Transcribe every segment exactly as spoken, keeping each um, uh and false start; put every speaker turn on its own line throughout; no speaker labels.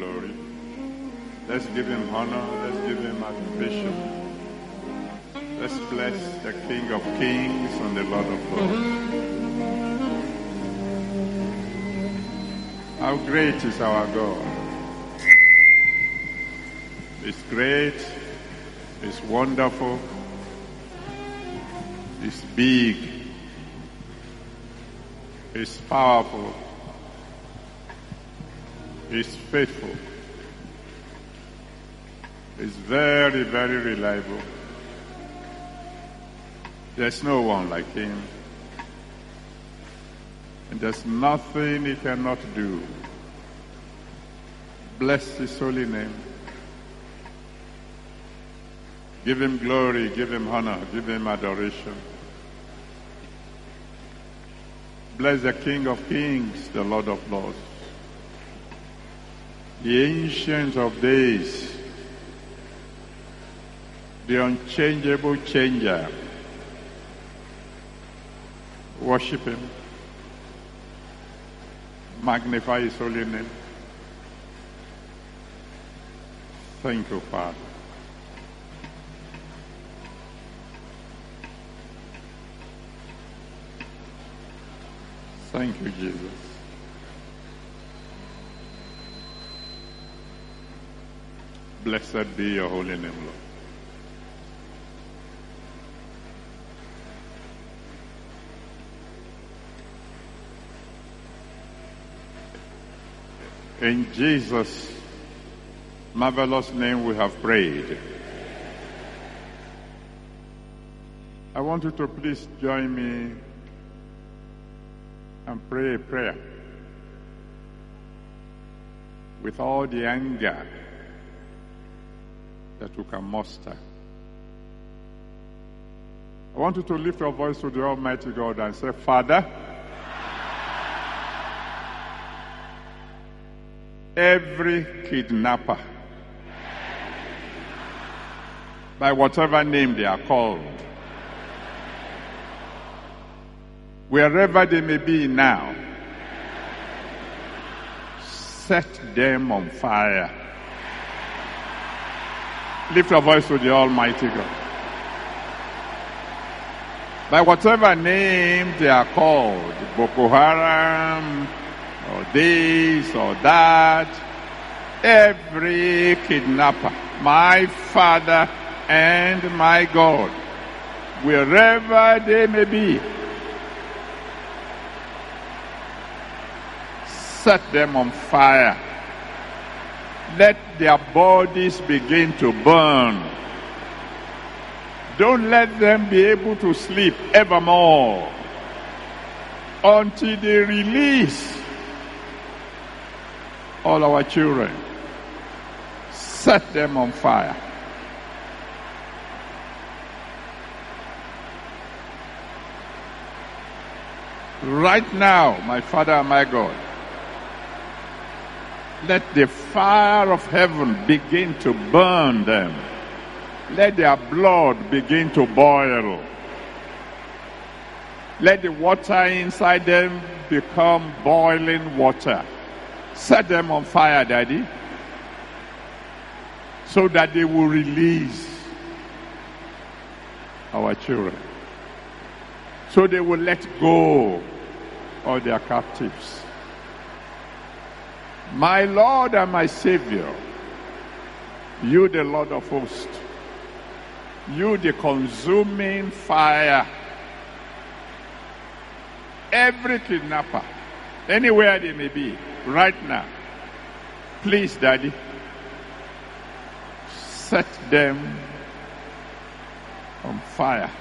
glory. Let's give him honor. Let's give him adoration. Let's bless the King of Kings and the Lord of Lords. How great is our God. He's great. He's wonderful. He's big. He's powerful. He's faithful. He's very, very reliable. There's no one like him. And there's nothing he cannot do. Bless his holy name. Give him glory, give him honor, give him adoration. Bless the King of Kings, the Lord of Lords, the Ancient of Days, the unchangeable changer. Worship him. Magnify his holy name. Thank you, Father. Thank you, Jesus. Blessed be your holy name, Lord. In Jesus' marvelous name we have prayed. I want you to please join me and pray a prayer with all the anger that you can muster. I want you to lift your voice to the Almighty God and say, Father, every kidnapper, by whatever name they are called, wherever they may be now, set them on fire. Lift your voice to the Almighty God. By whatever name they are called, Boko Haram, or this or that, every kidnapper, my Father and my God, wherever they may be, set them on fire. Let their bodies begin to burn. Don't let them be able to sleep evermore until they release all our children. Set them on fire. Right now, my Father and my God, let the fire of heaven begin to burn them. Let their blood begin to boil. Let the water inside them become boiling water. Set them on fire, Daddy, so that they will release our children. So they will let go of their captives. My Lord and my Savior, you the Lord of hosts, you the consuming fire, every kidnapper, anywhere they may be, right now, please, Daddy, set them on fire.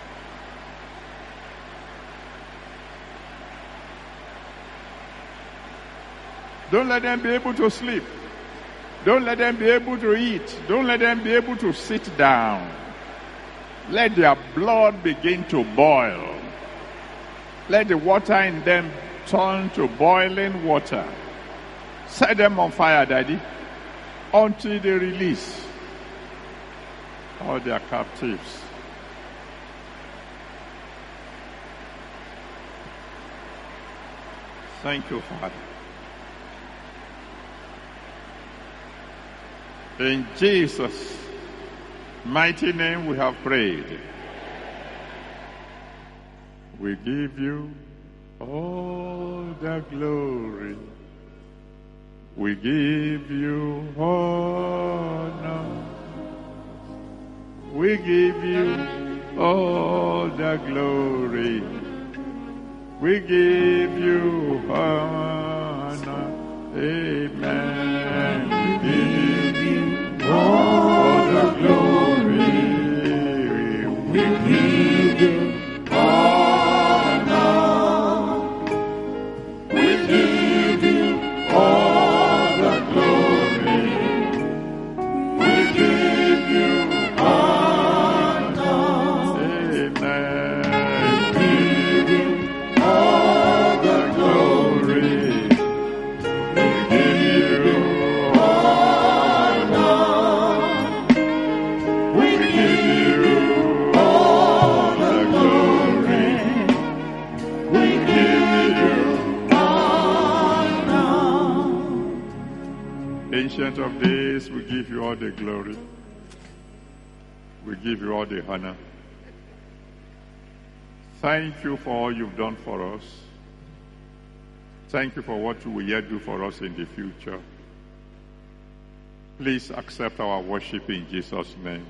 Don't let them be able to sleep. Don't let them be able to eat. Don't let them be able to sit down. Let their blood begin to boil. Let the water in them turn to boiling water. Set them on fire, Daddy, until they release all their captives. Thank you, Father. In Jesus' mighty name we have prayed. We give you all the glory. We give you honor. We give you all the glory. We give you honor. Amen. We give you all the glory. We give you honor. We give you all the glory. We give you honor. Amen. We give you all the glory. We give you honor. We give you all the glory. We give you honor. Ancient of days, we give you all the glory. We give you all the honor. Thank you for all you've done for us. Thank you for what you will yet do for us in the future. Please accept our worship in Jesus' name.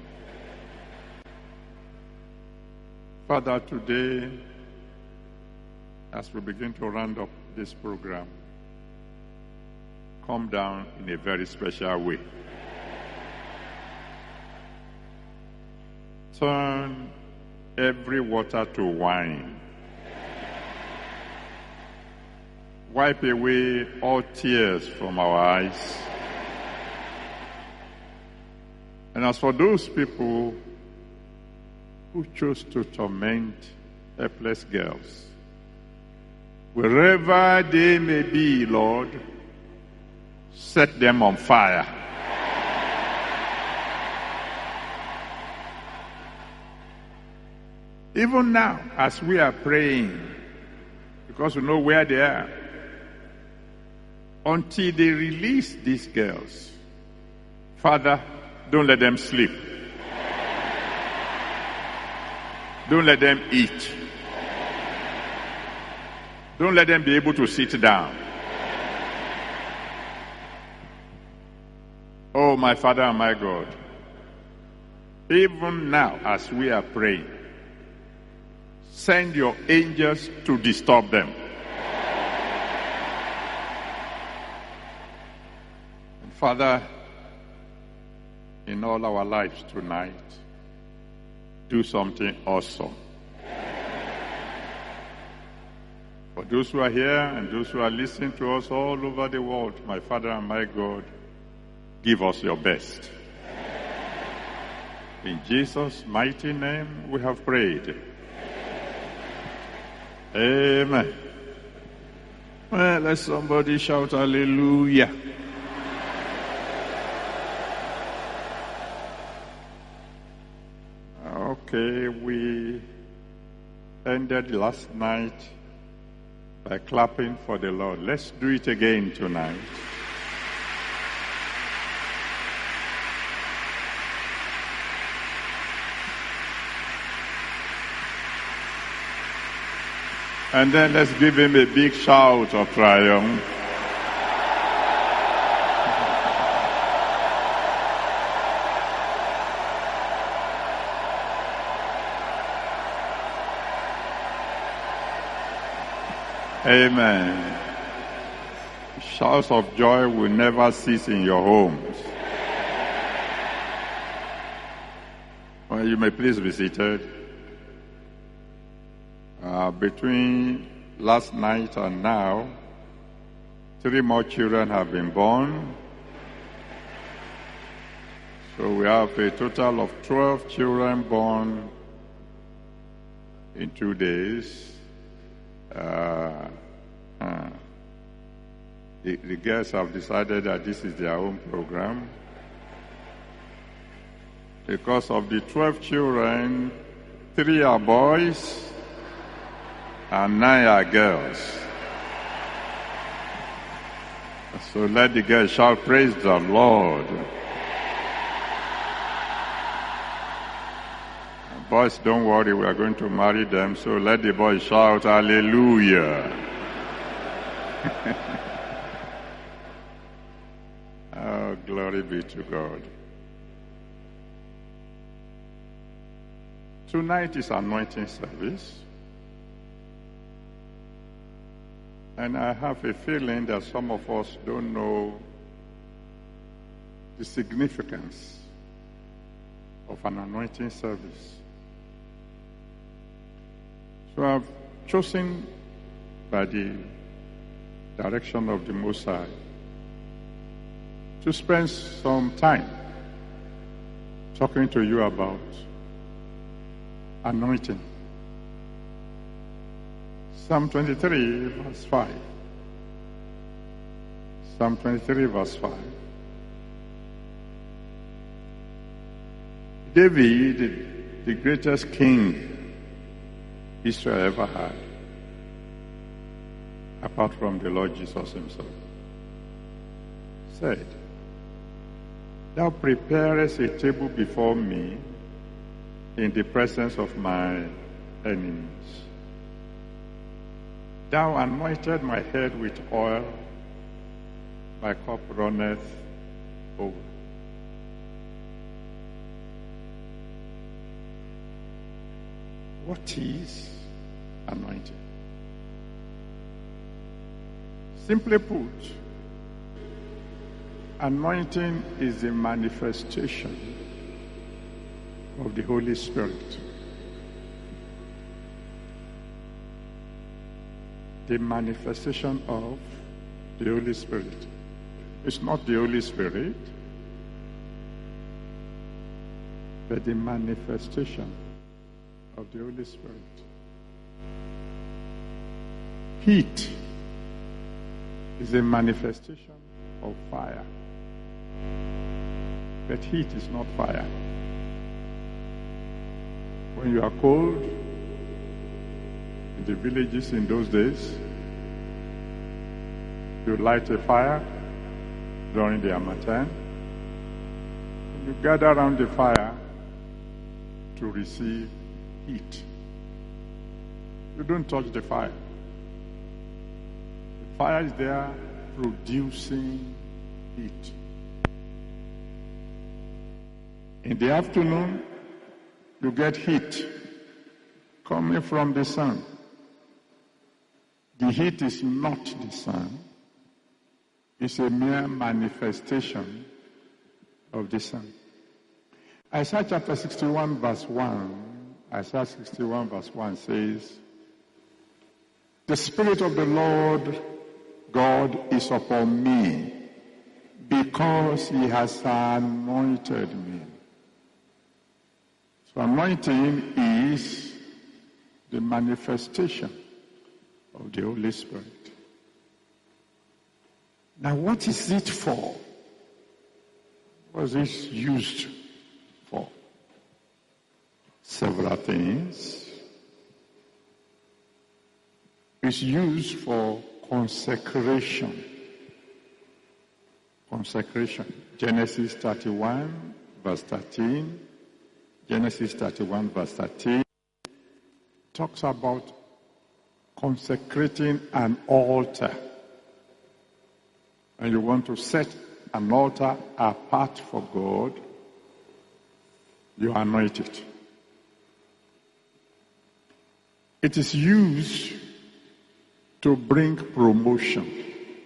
Father, today, as we begin to round up this program, come down in a very special way. Turn every water to wine. Wipe away all tears from our eyes. And as for those people who chose to torment helpless girls, wherever they may be, Lord, set them on fire. Even now, as we are praying, because we know where they are, until they release these girls, Father, don't let them sleep. Don't let them eat. Don't let them be able to sit down. Oh, my Father and my God, even now as we are praying, send your angels to disturb them. And Father, in all our lives tonight, do something awesome. For those who are here and those who are listening to us all over the world, my Father and my God, give us your best. In Jesus' mighty name we have prayed. Amen. Well, let somebody shout hallelujah. Okay, we ended last night by clapping for the Lord. Let's do it again tonight. And then let's give him a big shout of triumph. Amen. Shouts of joy will never cease in your homes. Well, you may please be seated. Uh, between last night and now, three more children have been born. So we have a total of twelve children born in two days. Uh, uh, the, the girls have decided that this is their own program. Because of the twelve children, three are boys and nine are girls. So let the girls shout, praise the Lord. Boys, don't worry, we are going to marry them, so let the boys shout hallelujah. Oh, glory be to God. Tonight is anointing service. And I have a feeling that some of us don't know the significance of an anointing service. So I've chosen, by the direction of the Most High, to spend some time talking to you about anointing. Psalm twenty-three, verse five. Psalm twenty-three, verse five. David, the greatest king Israel ever had, apart from the Lord Jesus himself, said, "Thou preparest a table before me in the presence of my enemies. Thou anointed my head with oil, my cup runneth over." What is anointing? Simply put, anointing is the manifestation of the Holy Spirit. The manifestation of the Holy Spirit. It's not the Holy Spirit, but the manifestation of the Holy Spirit. Heat is a manifestation of fire, but heat is not fire. When you are cold, in the villages in those days, you light a fire during the Harmattan, and you gather around the fire to receive heat. You don't touch the fire. The fire is there producing heat. In the afternoon, you get heat coming from the sun. The heat is not the sun. It's a mere manifestation of the sun. Isaiah chapter sixty-one verse one, Isaiah sixty-one verse one says, "The Spirit of the Lord God is upon me, because he has anointed me." So anointing is the manifestation of the Holy Spirit. Now, what is it for? What is it used for? Several things. It's used for consecration. Consecration. Genesis thirty-one, verse thirteen. Genesis thirty-one, verse thirteen talks about consecrating an altar. And you want to set an altar apart for God, you anoint it. It is used to bring promotion.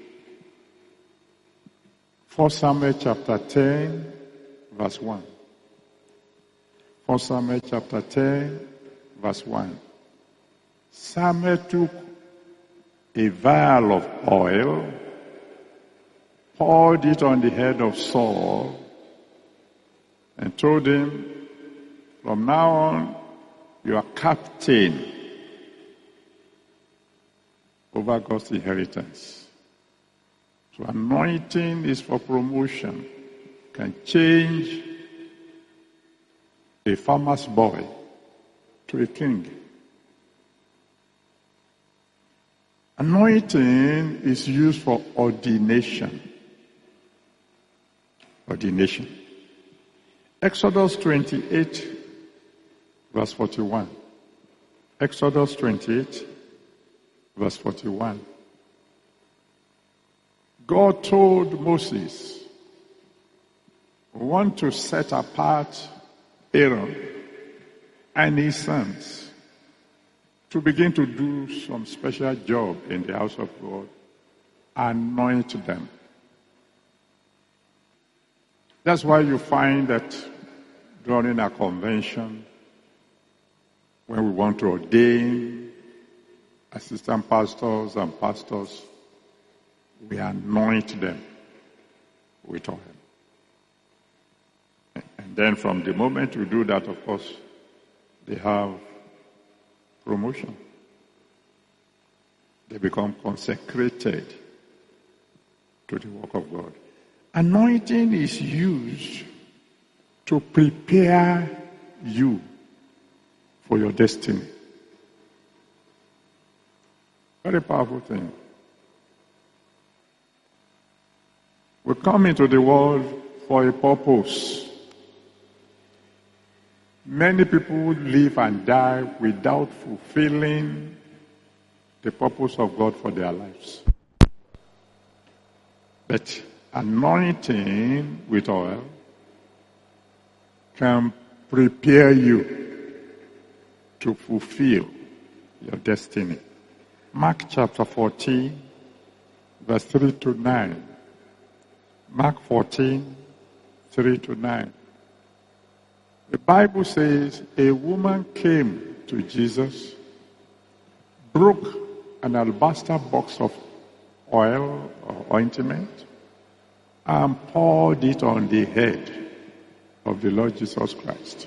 First Samuel chapter ten, verse one. First Samuel chapter ten, verse one. Samuel took a vial of oil, poured it on the head of Saul, and told him, "From now on, you are captain over God's inheritance." So anointing is for promotion. Can change a farmer's boy to a king. Anointing is used for ordination. Ordination. Exodus twenty-eight, verse forty-one. Exodus twenty-eight, verse forty-one. God told Moses, we want to set apart Aaron and his sons to begin to do some special job in the house of God. Anoint them. That's why you find that during a convention, when we want to ordain assistant pastors and pastors, we anoint them with oil. And then from the moment we do that, of course, they have promotion. They become consecrated to the work of God. Anointing is used to prepare you for your destiny. Very powerful thing. We come into the world for a purpose. Many people live and die without fulfilling the purpose of God for their lives. But anointing with oil can prepare you to fulfill your destiny. Mark chapter fourteen, verse three to nine. Mark fourteen, three to nine. The Bible says a woman came to Jesus, broke an alabaster box of oil or ointment, and poured it on the head of the Lord Jesus Christ.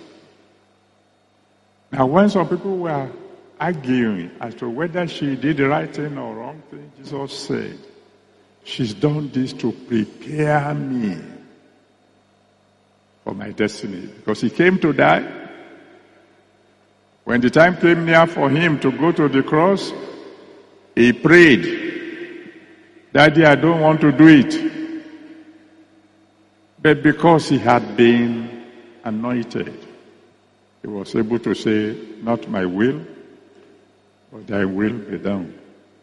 Now, when some people were arguing as to whether she did the right thing or wrong thing, Jesus said, she's done this to prepare me for my destiny. Because he came to die. When the time came near for him to go to the cross, he prayed, Daddy, I don't want to do it. But because he had been anointed, he was able to say, not my will, but thy will be done.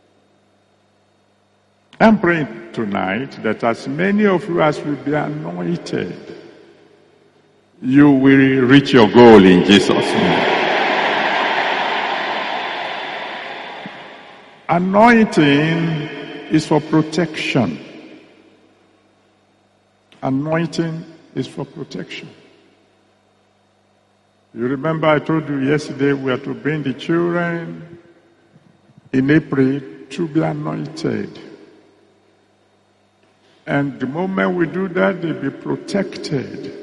I'm praying tonight that as many of you as will be anointed, you will reach your goal in Jesus' name. Anointing is for protection. Anointing is for protection. You remember I told you yesterday we are to bring the children in April to be anointed. And the moment we do that, they'll be protected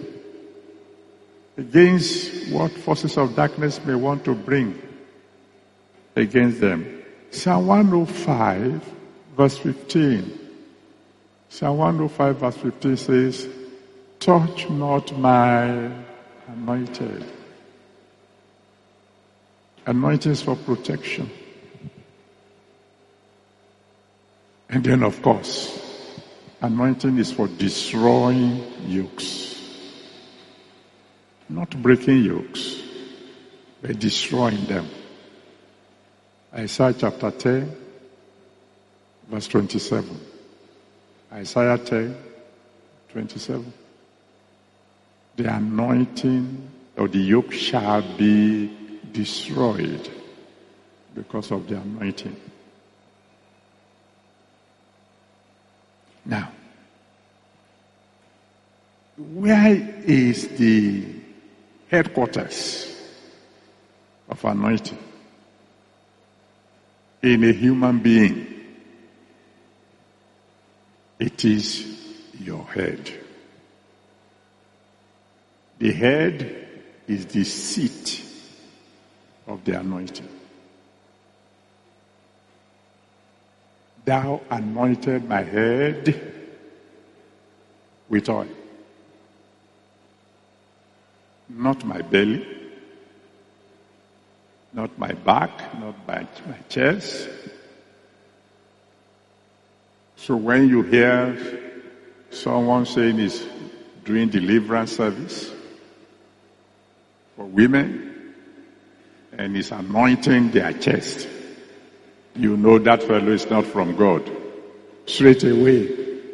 against what forces of darkness may want to bring against them. Psalm one oh five, verse fifteen. Psalm one oh five, verse fifteen says, touch not my anointed. Anointing is for protection. And then, of course, anointing is for destroying yokes. Not breaking yokes, but destroying them. Isaiah chapter ten, verse twenty-seven. Isaiah ten, twenty-seven. The anointing or the yoke shall be destroyed because of the anointing. Now, where is the headquarters of anointing in a human being? It is your head. The head is the seat of the anointing. Thou anointed my head with oil. Not my belly, not my back, not my, my chest. So when you hear someone saying he's doing deliverance service for women, and is anointing their chest, you know that fellow is not from God. Straight away.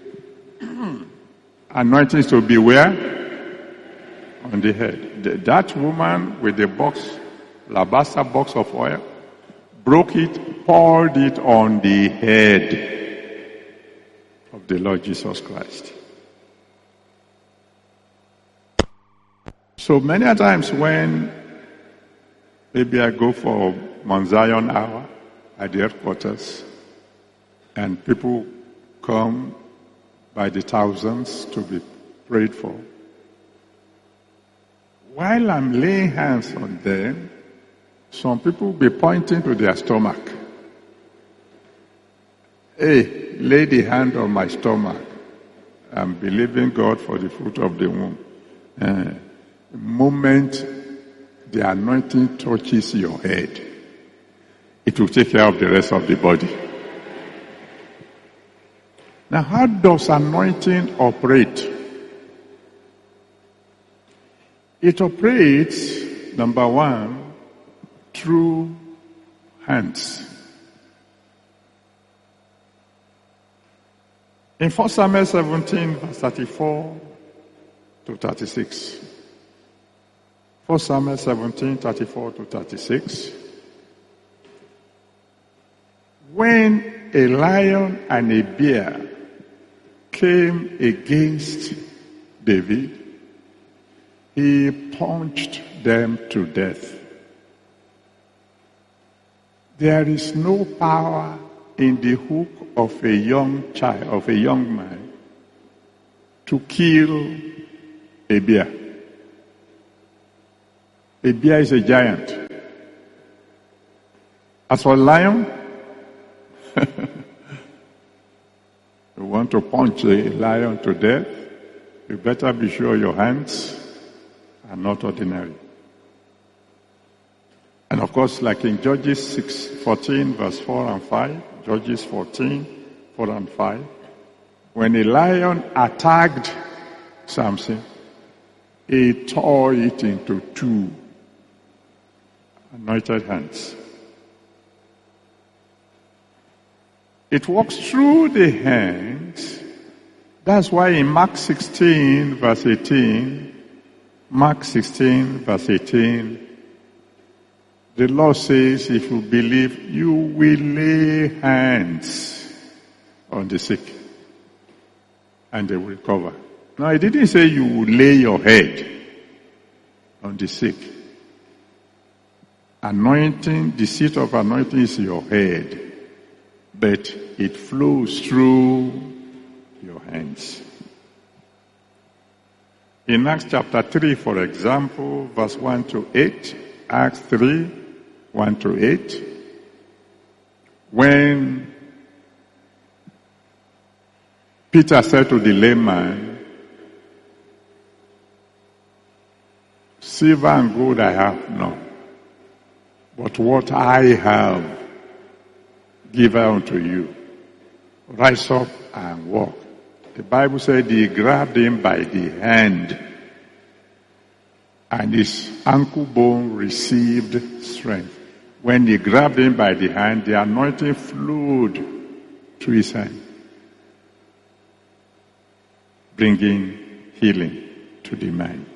Anointing is to be where? On the head. The, that woman with the box, alabaster box of oil, broke it, poured it on the head of the Lord Jesus Christ. So many times when maybe I go for Mount Zion hour at the headquarters, and people come by the thousands to be prayed for, while I'm laying hands on them, some people will be pointing to their stomach. Hey, lay the hand on my stomach. I'm believing God for the fruit of the womb. Uh, the moment the anointing touches your head, it will take care of the rest of the body. Now, how does anointing operate? It operates, number one, through hands. In First Samuel seventeen, verse thirty-four to thirty-six. First Samuel seventeen, thirty-four to thirty-six. When a lion and a bear came against David, he punched them to death. There is no power in the hook of a young child, of a young man, to kill a bear. A bear is a giant. As for a lion, you want to punch a lion to death, you better be sure your hands are not ordinary. And of course, like in Judges six, fourteen, verse four and five, Judges fourteen, four and five, when a lion attacked Samson, he tore it into two. Anointed hands. It walks through the hands. That's why in Mark sixteen, verse eighteen, Mark sixteen, verse eighteen, the Lord says, if you believe, you will lay hands on the sick and they will recover. Now, I didn't say you will lay your head on the sick. Anointing, the seat of anointing is your head, but it flows through your hands. In Acts chapter three, for example, verse one to eight, Acts three, one to eight, when Peter said to the layman, silver and gold I have none, but what I have give I unto you. Rise up and walk. The Bible said he grabbed him by the hand, and his ankle bone received strength. When he grabbed him by the hand, the anointing flowed to his hand, bringing healing to the man.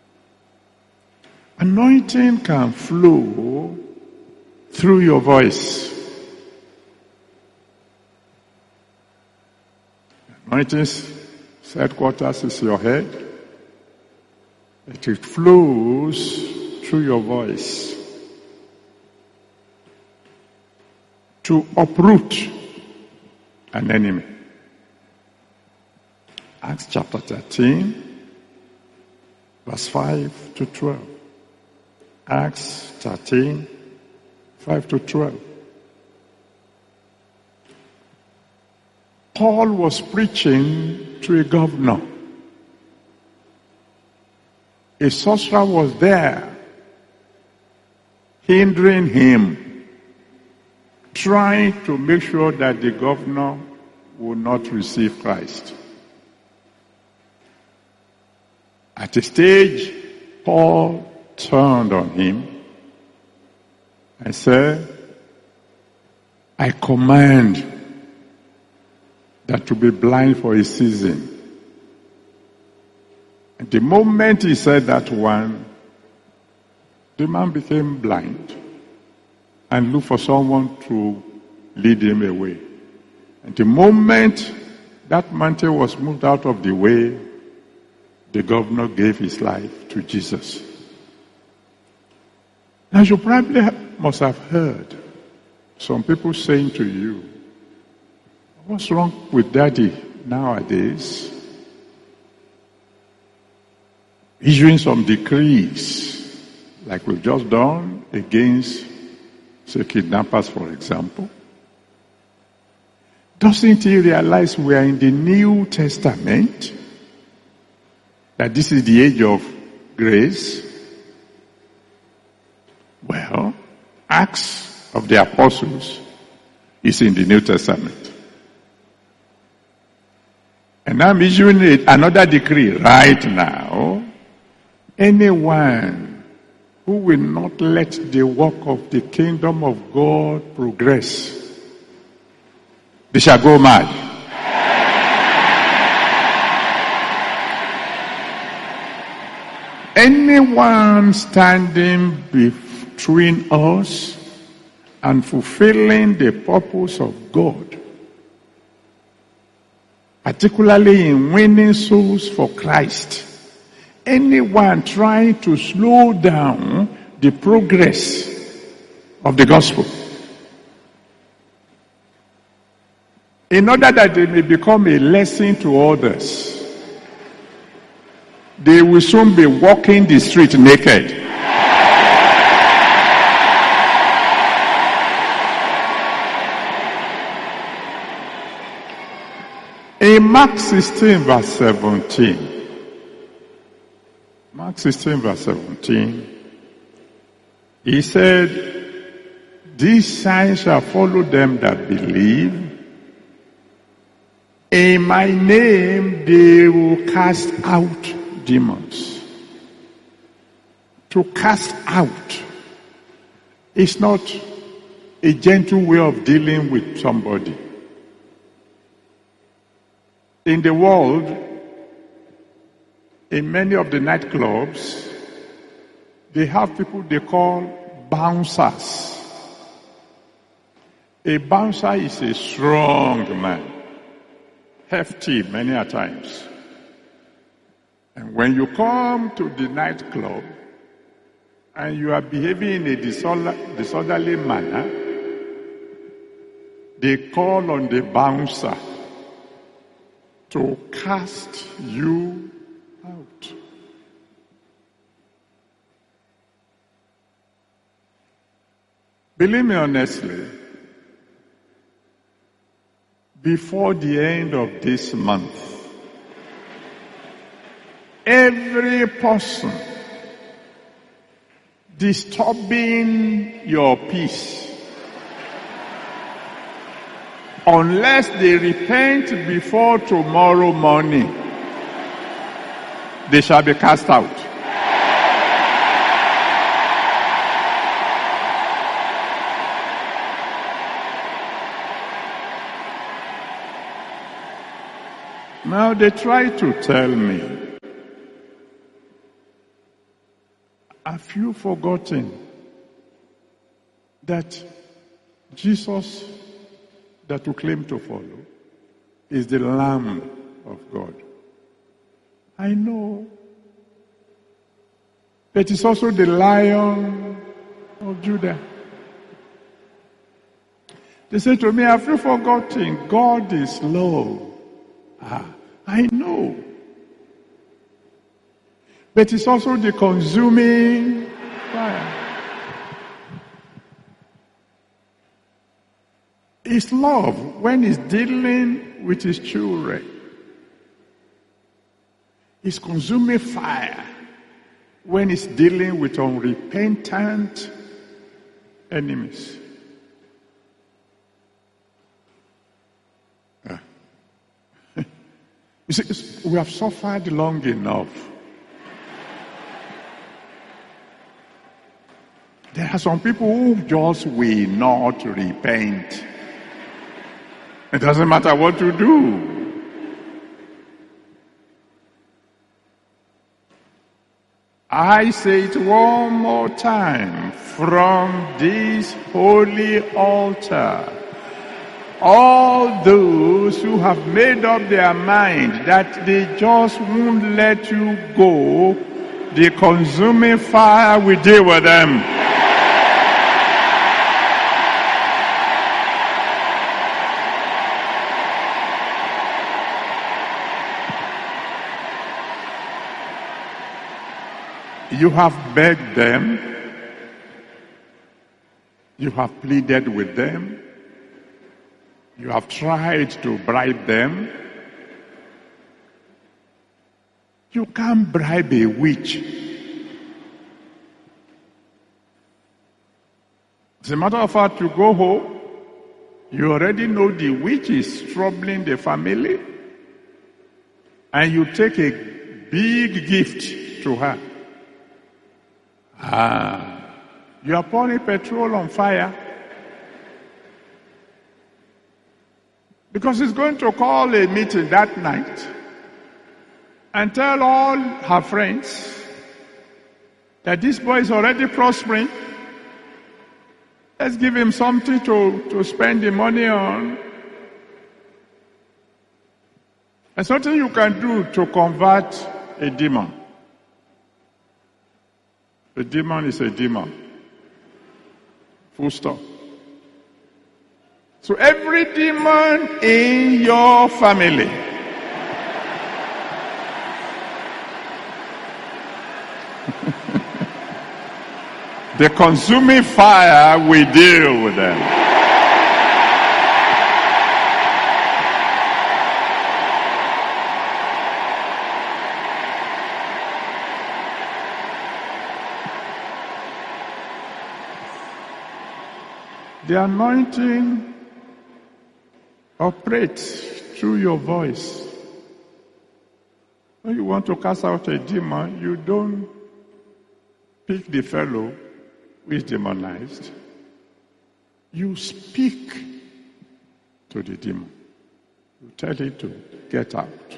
Anointing can flow through your voice. Anointing's headquarters is your head. It flows through your voice to uproot an enemy. Acts chapter thirteen, verse five to twelve. Acts thirteen, five to twelve. Paul was preaching to a governor. A sorcerer was there, hindering him, trying to make sure that the governor would not receive Christ. At a stage, Paul turned on him I said, I command that to be blind for a season. And the moment he said that one, the man became blind and looked for someone to lead him away. And the moment that mountain was moved out of the way, the governor gave his life to Jesus. Now you probably must have heard some people saying to you, what's wrong with daddy nowadays? Issuing some decrees, like we've just done against, say, kidnappers, for example. Doesn't he realize we are in the New Testament? That this is the age of grace? Well, Acts of the Apostles is in the New Testament. And I'm issuing another decree right now. Anyone who will not let the work of the kingdom of God progress, they shall go mad. Anyone standing between us and fulfilling the purpose of God, particularly in winning souls for Christ, anyone trying to slow down the progress of the gospel, in order that they may become a lesson to others, they will soon be walking the street naked. In Mark sixteen verse seventeen, Mark sixteen verse seventeen, he said, these signs shall follow them that believe. In my name they will cast out demons. To cast out is not a gentle way of dealing with somebody. In the world, in many of the nightclubs, they have people they call bouncers. A bouncer is a strong man, hefty many a times. And when you come to the nightclub and you are behaving in a disorderly manner, they call on the bouncer to cast you out. Believe me honestly, before the end of this month, every person disturbing your peace, unless they repent before tomorrow morning, they shall be cast out. Now they try to tell me, have you forgotten that Jesus that you claim to follow is the Lamb of God? I know. But it's also the Lion of Judah. They say to me, have you forgotten God is love? Ah, I know. But it's also the consuming fire. It's love when it's dealing with his children. It's consuming fire when it's dealing with unrepentant enemies. Ah. You see, we have suffered long enough. There are some people who just will not repent. It doesn't matter what you do. I say it one more time from this holy altar. All those who have made up their mind that they just won't let you go, the consuming fire will deal with them. You have begged them. You have pleaded with them. You have tried to bribe them. You can't bribe a witch. As a matter of fact, you go home, you already know the witch is troubling the family, and you take a big gift to her. Ah, you are pouring petrol on fire. Because he's going to call a meeting that night and tell all her friends that this boy is already prospering. Let's give him something to, to spend the money on. There's something you can do to convert a demon. A demon is a demon. Full stop. So every demon in your family, the consuming fire will deal with them. The anointing operates through your voice. When you want to cast out a demon, you don't pick the fellow who is demonized. You speak to the demon. You tell it to get out.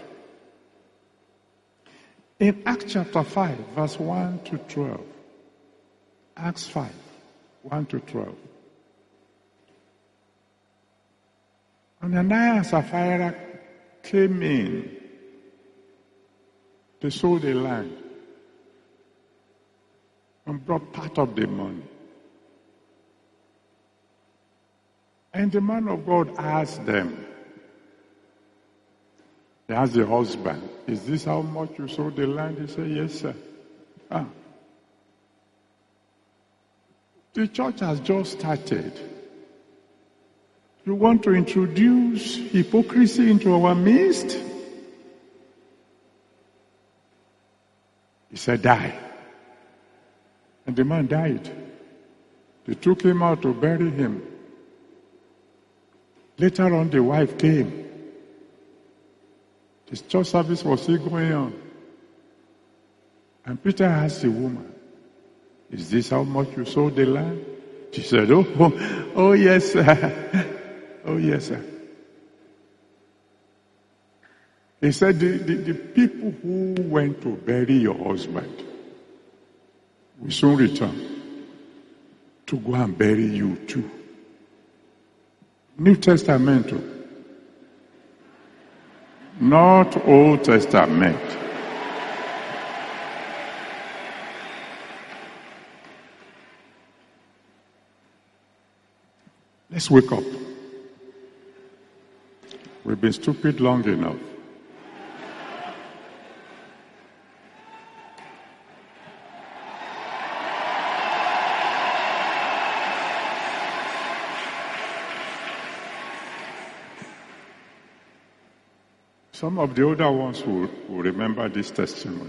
In Acts chapter five, verse one to twelve. Acts five, one to twelve. Ananias and Sapphira came in. They sold the land and brought part of the money. And the man of God asked them, he asked the husband, is this how much you sold the land? He said, yes, sir. Ah. The church has just started. You want to introduce hypocrisy into our midst? He said, die. And the man died. They took him out to bury him. Later on, the wife came. The church service was still going on. And Peter asked the woman, is this how much you sold the land? She said, oh, oh, oh yes, sir. Oh, yes, sir. He said, the, the, the people who went to bury your husband will soon return to go and bury you too. New Testament, not Old Testament. Let's wake up. We've been stupid long enough. Some of the older ones will, will remember this testimony.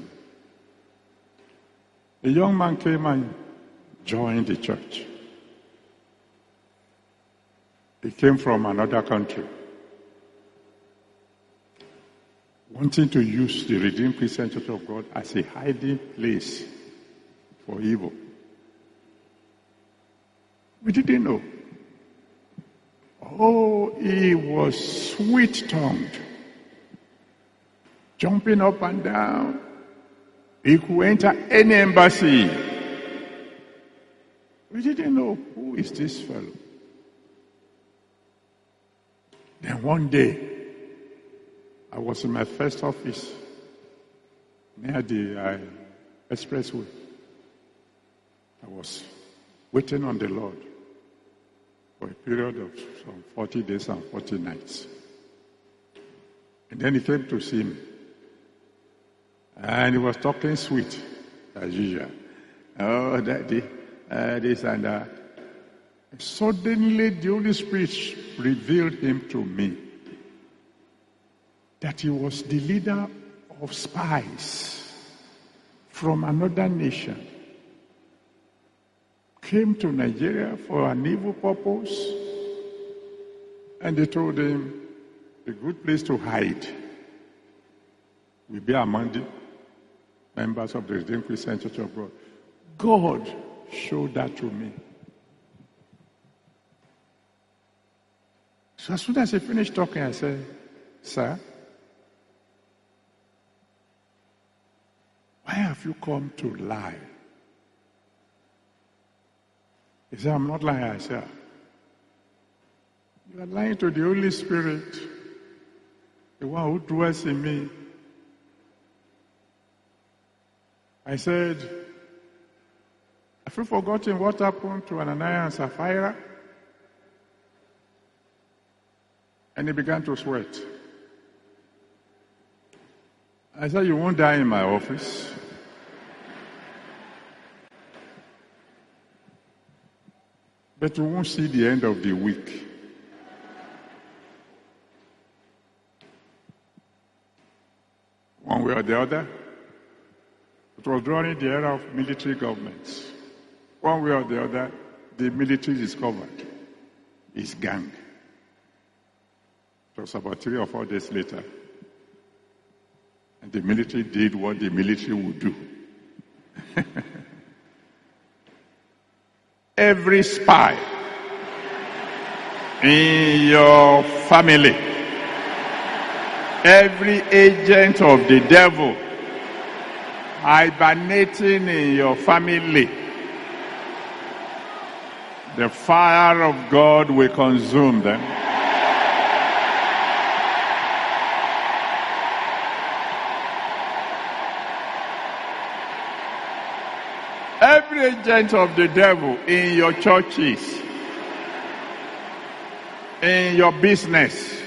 A young man came and joined the church. He came from another country, wanting to use the Redeemed Christian Church of God as a hiding place for evil. We didn't know. Oh, he was sweet-tongued, jumping up and down. He could enter any embassy. We didn't know, who is this fellow? Then one day, I was in my first office near the uh, expressway. I was waiting on the Lord for a period of some forty days and forty nights. And then he came to see me. And he was talking sweet, as usual. Oh, daddy, uh, this and that. And suddenly the Holy Spirit revealed him to me. That he was the leader of spies from another nation. Came to Nigeria for an evil purpose. And they told him, a good place to hide will be among the members of the Redeemed Christian Church of God. God showed that to me. So as soon as he finished talking, I said, sir, why have you come to lie? He said, I'm not lying. I said, you are lying to the Holy Spirit, the one who dwells in me. I said, have you forgotten what happened to Ananias and Sapphira? And he began to sweat. I said, you won't die in my office. But you won't see the end of the week. One way or the other, it was during the era of military governments. One way or the other, the military discovered his gang. It was about three or four days later. And the military did what the military would do. Every spy in your family, every agent of the devil hibernating in your family, the fire of God will consume them. Every agent of the devil in your churches, in your business,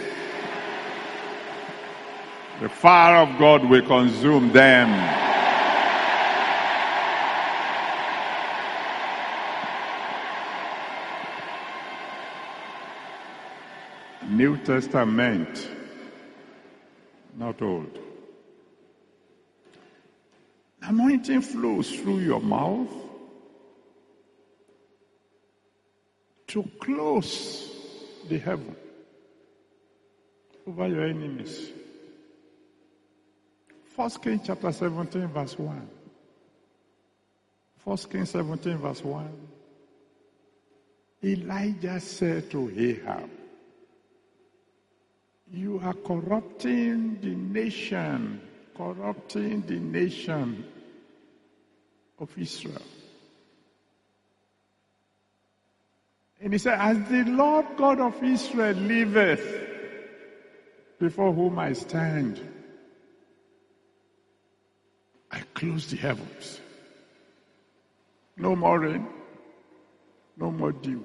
the fire of God will consume them. New Testament, not old. Anointing flows through your mouth to close the heaven over your enemies. First Kings chapter seventeen verse one. First Kings seventeen verse one. Elijah said to Ahab, you are corrupting the nation, corrupting the nation of Israel. And he said, as the Lord God of Israel liveth, before whom I stand, I close the heavens. No more rain, no more dew.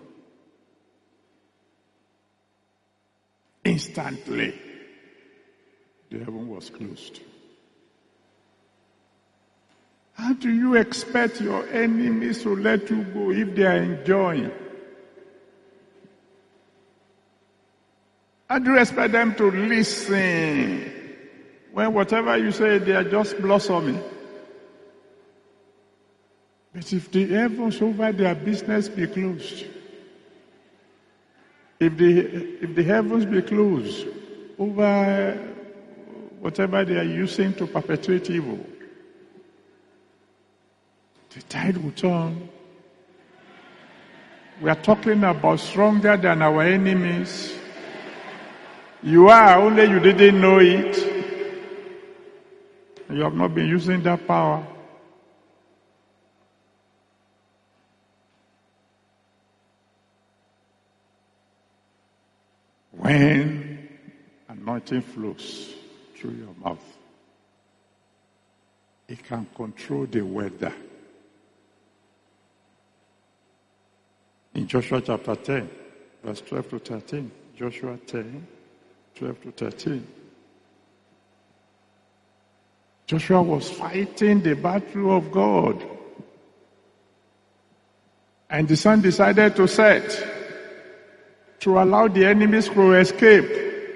Instantly, the heaven was closed. How do you expect your enemies to let you go if they are enjoying? How do you expect them to listen when whatever you say, they are just blossoming? But if the heavens over their business be closed, if the, if the heavens be closed over whatever they are using to perpetuate evil, the tide will turn We are talking about stronger than our enemies. You are, only you didn't know it. You have not been using that power. When anointing flows through your mouth, it can control the weather. In Joshua chapter ten, verse twelve to thirteen, Joshua ten, twelve to thirteen. Joshua was fighting the battle of God. And the sun decided to set to allow the enemies to escape.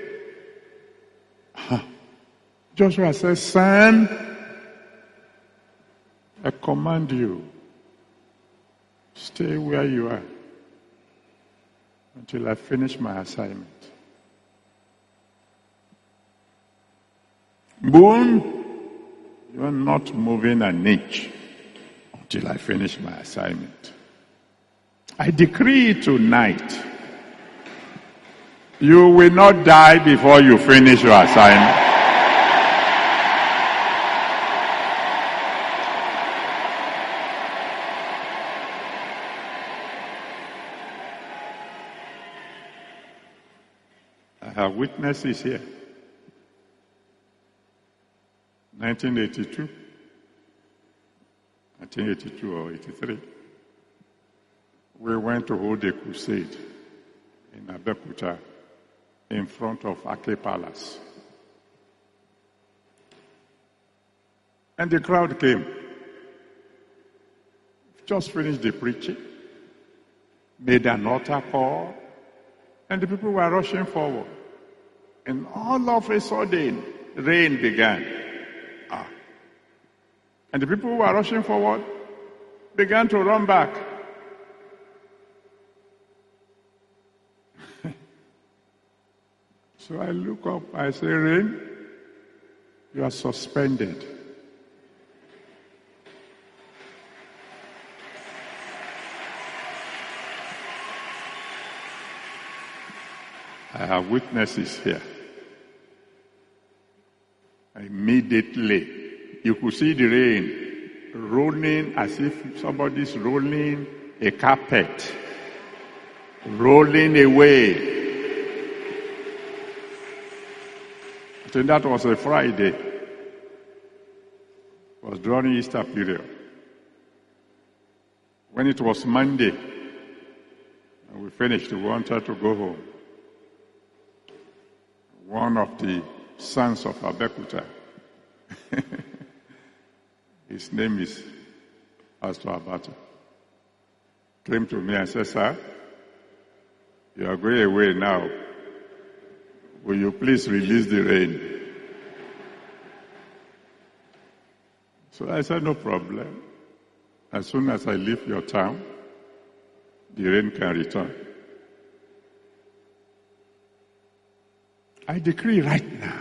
Joshua says, son, I command you, stay where you are until I finish my assignment. Moon, you are not moving an inch until I finish my assignment. I decree tonight, you will not die before you finish your assignment. I have witnesses here. nineteen eighty-two, nineteen eighty-two or eighty-three, we went to hold a crusade in Abeokuta in front of Ake Palace. And the crowd came. Just finished the preaching, made an altar call, and the people were rushing forward. And all of a sudden, rain began. Ah. And the people who were rushing forward began to run back. So I look up, I say, rain, you are suspended. I have witnesses here. Immediately, you could see the rain rolling as if somebody's rolling a carpet, rolling away. I think that was a Friday. It was during Easter period. When it was Monday, and we finished, we wanted to go home. One of the sons of Abeokuta, his name is Pastor Abata, came to me and said, sir, you are going away now. Will you please release the rain? So I said, no problem. As soon as I leave your town, the rain can return. I decree right now,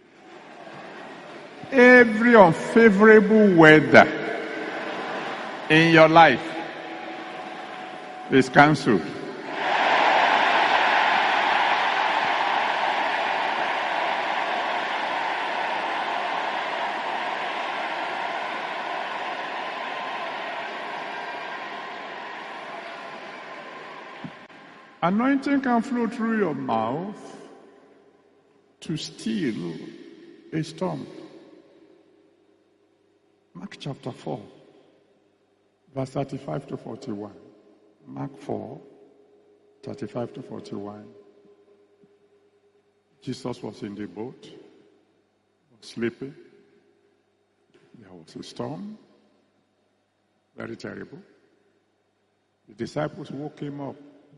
every unfavorable weather in your life is cancelled. Anointing can flow through your mouth to steal a storm. Mark chapter four, verse thirty-five to forty-one. Mark four, thirty-five to forty-one. Jesus was in the boat, was sleeping. There was a storm, very terrible. The disciples woke him up.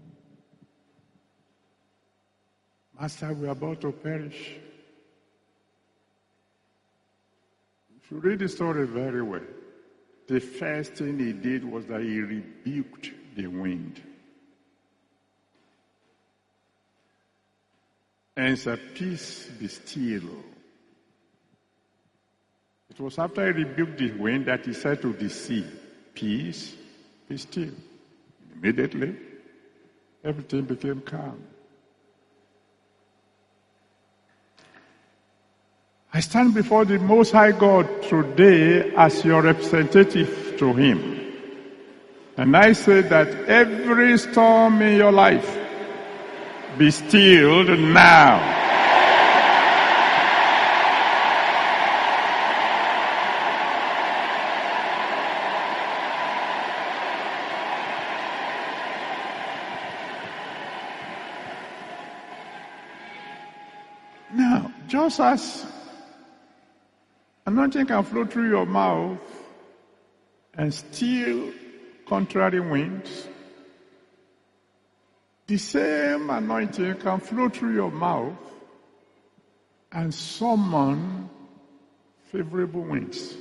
Master, we are about to perish. If you read the story very well, the first thing he did was that he rebuked the wind. And said, peace be still. It was after he rebuked the wind that he said to the sea, peace be still. Immediately, Everything became calm. I stand before the Most High God today as your representative to Him. And I say that every storm in your life be stilled now. Now, just as anointing can flow through your mouth and still contrary winds, the same anointing can flow through your mouth and summon favorable winds.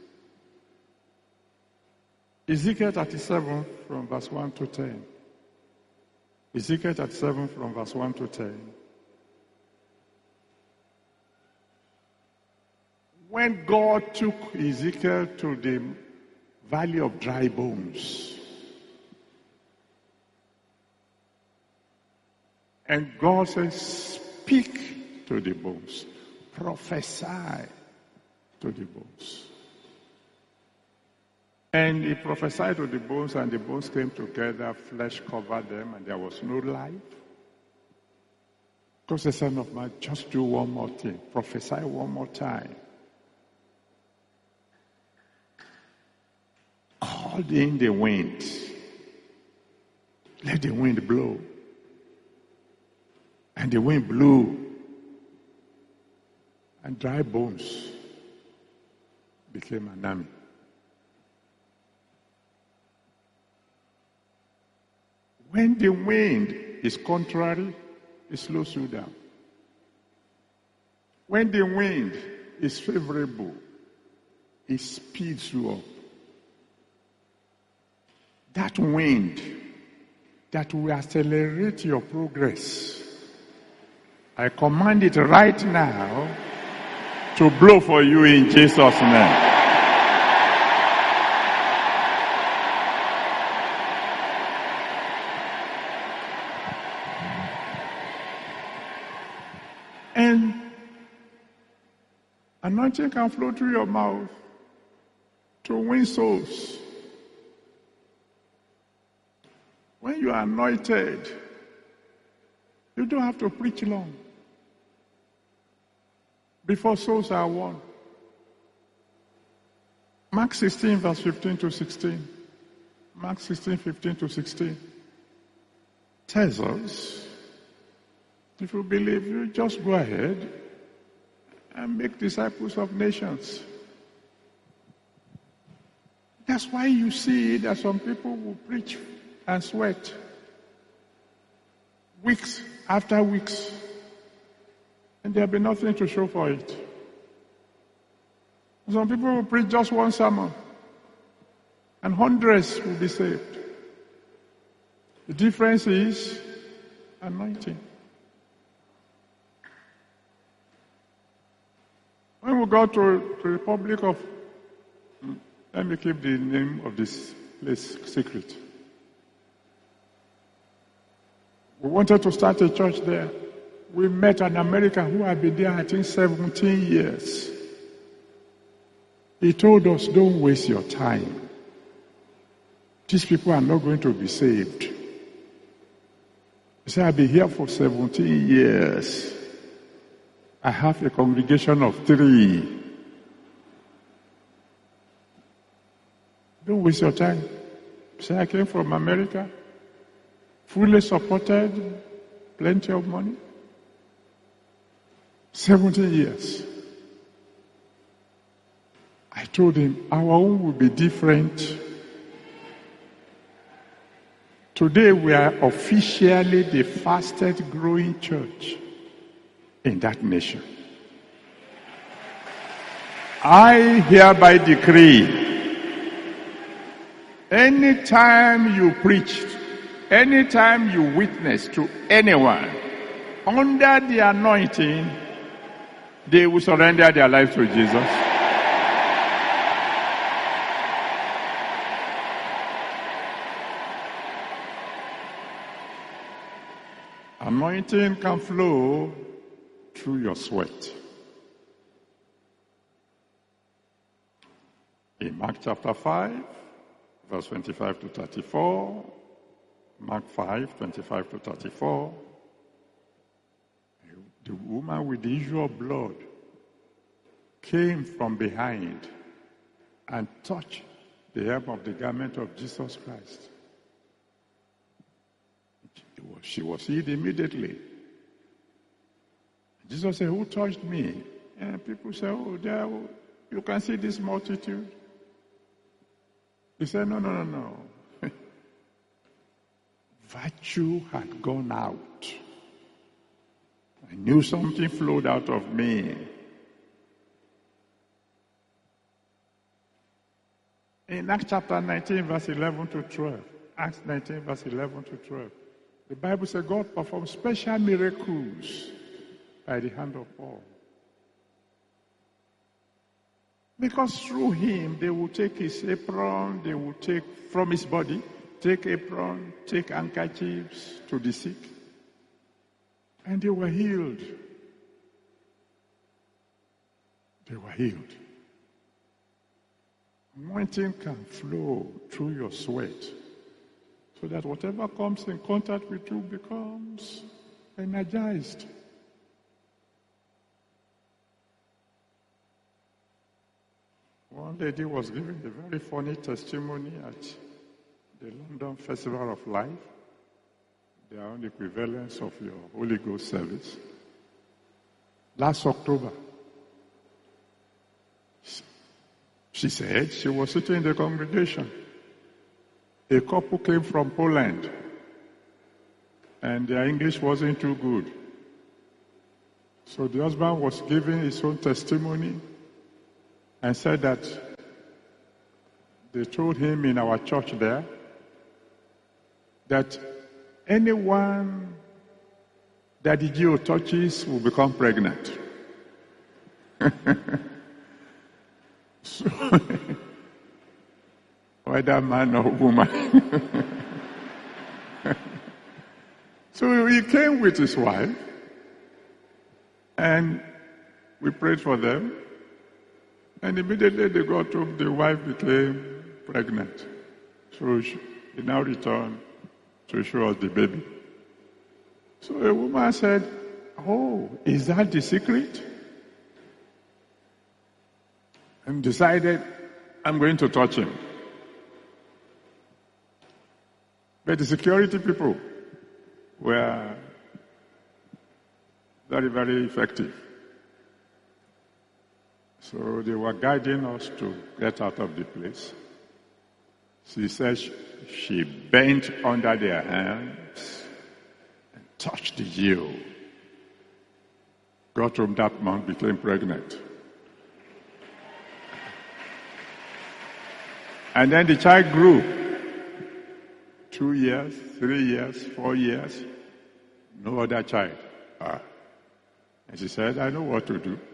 Ezekiel thirty-seven from verse one to ten. Ezekiel thirty-seven from verse one to ten. When God took Ezekiel to the valley of dry bones, and God says, speak to the bones, prophesy to the bones. And he prophesied to the bones, and the bones came together, flesh covered them, and there was no life. Because the Son of Man, just do one more thing, prophesy one more time. Called in the wind. Let the wind blow. And the wind blew. And dry bones became an army. When the wind is contrary, it slows you down. When the wind is favorable, it speeds you up. That wind that will accelerate your progress, I command it right now to blow for you in Jesus' name. And anointing can flow through your mouth to win souls. When you are anointed, you don't have to preach long before souls are won. Mark sixteen, verse fifteen to sixteen. Mark sixteen, fifteen to sixteen tells us, if you believe, you just go ahead and make disciples of nations. That's why you see that some people will preach and sweat weeks after weeks, and there'll be nothing to show for it. Some people will preach just one sermon, and hundreds will be saved. The difference is anointing. When we go to the Republic of, let me keep the name of this place secret. We wanted to start a church there. We met an American who had been there, I think, seventeen years. He told us, don't waste your time. These people are not going to be saved. He said, I've been here for seventeen years. I have a congregation of three. Don't waste your time. He said, I came from America. Fully supported, plenty of money. seventeen years. I told him, our own will be different. Today we are officially the fastest growing church in that nation. I hereby decree, anytime you preach, anytime you witness to anyone under the anointing, they will surrender their life to Jesus. Anointing can flow through your sweat. In Mark chapter five, verse twenty-five to thirty-four, Mark five, twenty-five to thirty-four, the woman with the issue of blood came from behind and touched the hem of the garment of Jesus Christ. She was healed immediately. Jesus said, "Who touched me?" And people said, "Oh, there, you can see this multitude." He said, "No, no, no, no." Virtue had gone out. I knew something flowed out of me. In Acts chapter nineteen, verse eleven to twelve, Acts nineteen, verse eleven to twelve, the Bible says God performed special miracles by the hand of Paul. Because through him, they will take his apron, they will take from his body, take apron, take handkerchiefs to the sick. And they were healed. They were healed. Anointing can flow through your sweat so that whatever comes in contact with you becomes energized. One lady was giving a very funny testimony at the London Festival of Life, their own equivalence of your Holy Ghost service. Last October, she said she was sitting in the congregation. A couple came from Poland, and their English wasn't too good. So the husband was giving his own testimony and said that they told him in our church there that anyone that the Geo touches will become pregnant. So, whether man or woman. So he came with his wife, and we prayed for them, and immediately they got home, the wife became pregnant. So she, he now returned to show us the baby. So a woman said, "Oh, is that the secret?" And decided, I'm going to touch him. But the security people were very, very effective. So they were guiding us to get out of the place. She said she bent under their hands and touched the heel. Got home that month, became pregnant. And then the child grew. Two years, three years, four years. No other child. Ah. And she said, I know what to do.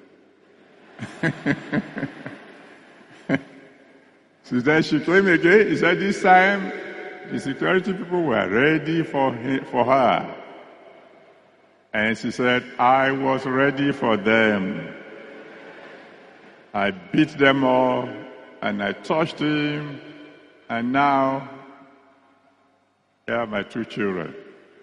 So then she came again. He said, this time, the security people were ready for him, for her. And she said, I was ready for them. I beat them all. And I touched him, and now, they are my two children.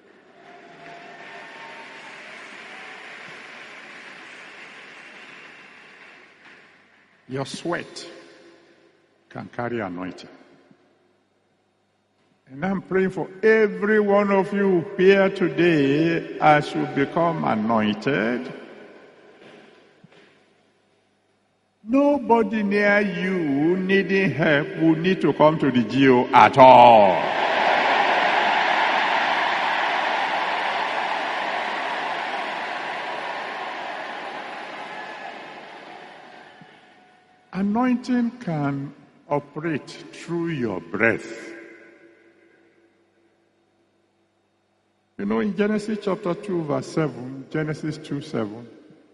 Your sweat can carry anointing. And I'm praying for every one of you here today as you become anointed. Nobody near you needing help will need to come to the G O at all. Anointing can operate through your breath. You know, in Genesis chapter two, verse seven, Genesis two, seven,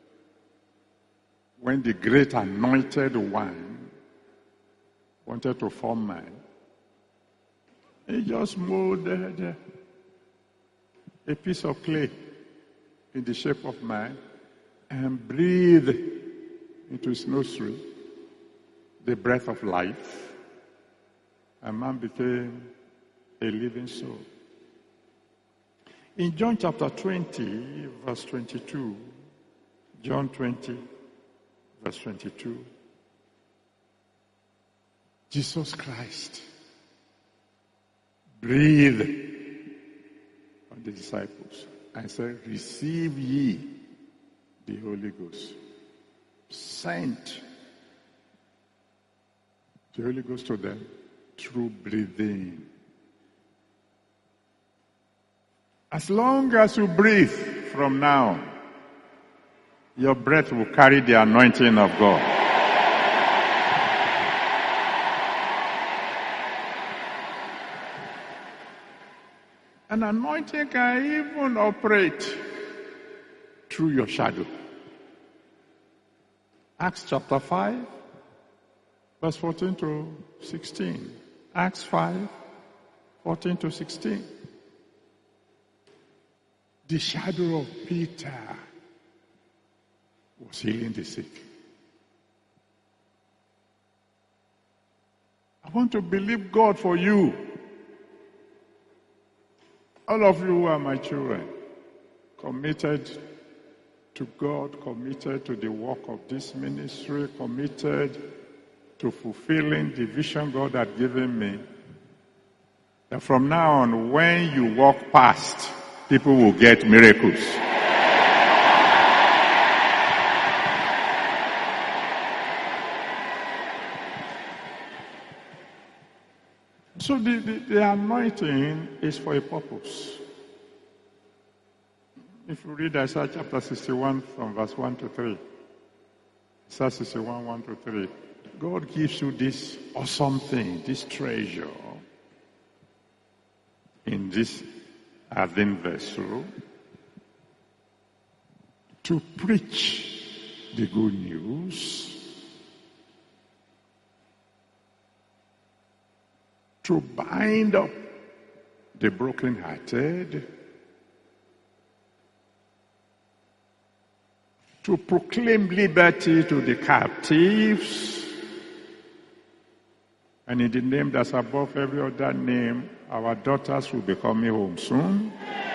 when the great anointed one wanted to form man, he just moved the, the, a piece of clay in the shape of man and breathed into his nostril the breath of life, and man became a living soul. In John chapter twenty, verse twenty-two, John twenty, verse twenty-two, Jesus Christ breathed on the disciples and said, receive ye the Holy Ghost. Sent the Holy Ghost to them through breathing. As long as you breathe from now, your breath will carry the anointing of God. An anointing can even operate through your shadow. Acts chapter five, verse fourteen to sixteen. Acts five, fourteen to sixteen. The shadow of Peter was healing the sick. I want to believe God for you. All of you who are my children, committed to God, committed to the work of this ministry, committed to fulfilling the vision God had given me, that from now on, when you walk past, people will get miracles. So the, the, the anointing is for a purpose. If you read Isaiah chapter sixty-one from verse one to three, Isaiah sixty-one, one to three, God gives you this awesome thing, this treasure in this earthen vessel to preach the good news, to bind up the brokenhearted, to proclaim liberty to the captives, and in the name that's above every other name, our daughters will be coming home soon.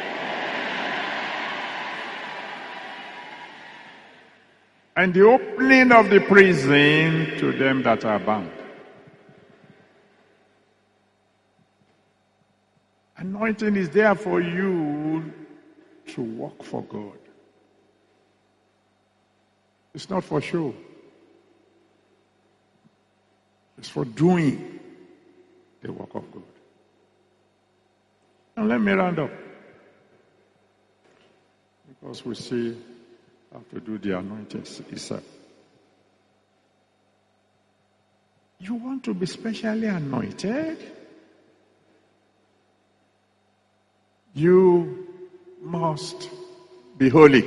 And the opening of the prison to them that are bound. Anointing is there for you to work for God. It's not for show. It's for doing the work of God. Now let me round up. Because we see how to do the anointing itself. You want to be specially anointed? You must be holy.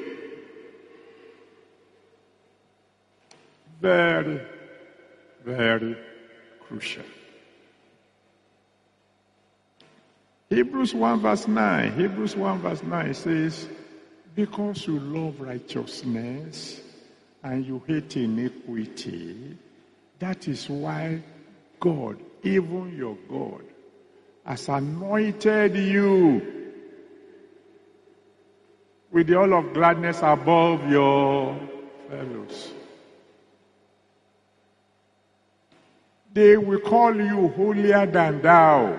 Very, very crucial. Hebrews one verse nine. Hebrews one verse nine says, because you love righteousness and you hate iniquity, that is why God, even your God, has anointed you with the oil of gladness above your fellows. They will call you holier than thou.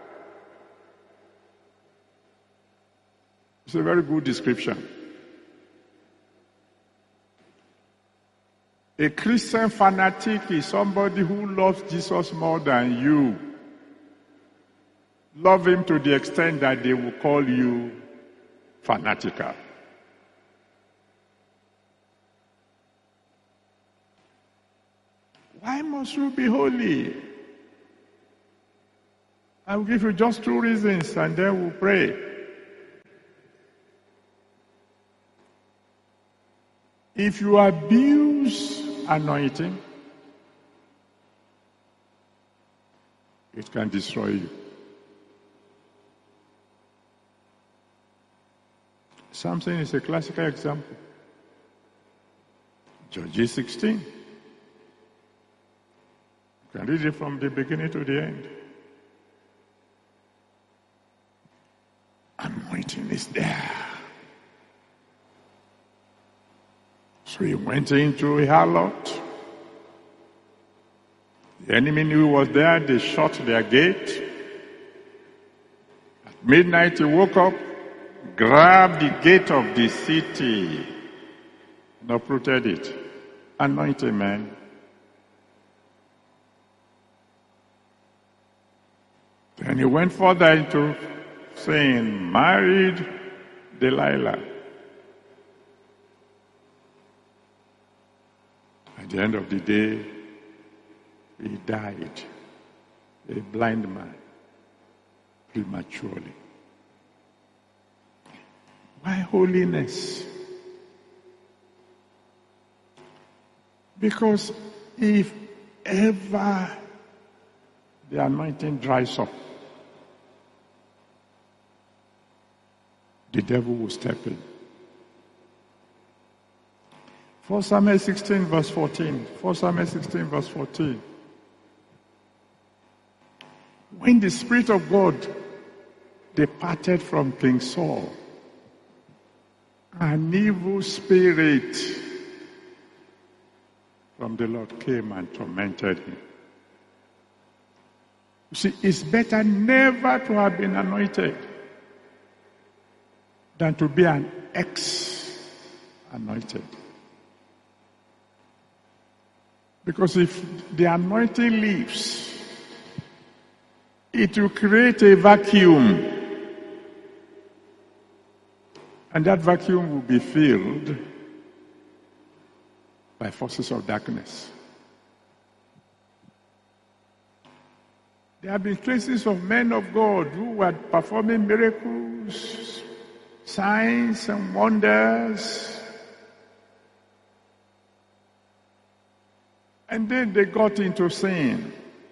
It's a very good description. A Christian fanatic is somebody who loves Jesus more than you. Love him to the extent that they will call you fanatical. Why must you be holy? I will give you just two reasons and then we'll pray. If you abuse anointing, it can destroy you. Samson is a classical example. Judges sixteen. You can read it from the beginning to the end. Anointing is there. So he went into a harlot. The enemy knew he was there. They shut their gate. At midnight he woke up, grabbed the gate of the city, and uprooted it. Anointed man. Then he went further into saying, married Delilah. At the end of the day, he died, a blind man, prematurely. Why holiness? Because if ever the anointing dries up, the devil will step in. First Samuel sixteen verse fourteen. First Samuel sixteen verse fourteen. When the Spirit of God departed from King Saul, an evil spirit from the Lord came and tormented him. You see, it's better never to have been anointed than to be an ex-anointed. Because if the anointing leaves, it will create a vacuum. And that vacuum will be filled by forces of darkness. There have been cases of men of God who were performing miracles, signs and wonders. And then they got into sin.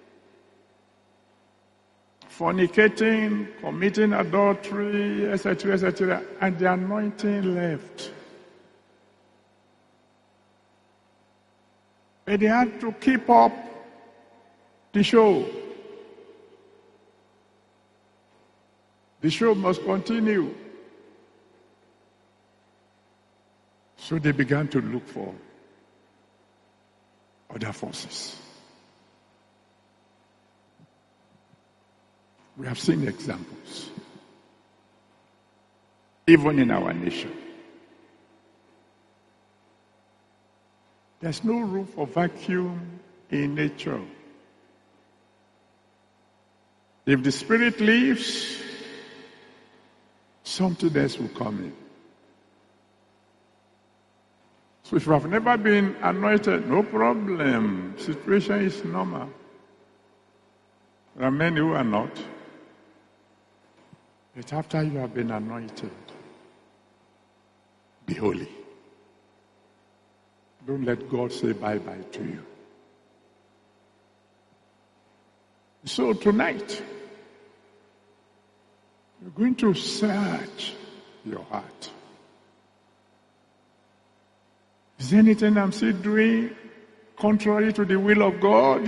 Fornicating, committing adultery, et cetera, et cetera. And the anointing left. And they had to keep up the show. The show must continue. So they began to look for other forces. We have seen examples, even in our nation. There's no room for vacuum in nature. If the Spirit leaves, something else will come in. So if you have never been anointed, no problem. Situation is normal. There are many who are not. But after you have been anointed, be holy. Don't let God say bye-bye to you. So tonight, you're going to search your heart. Is there anything I'm still doing contrary to the will of God?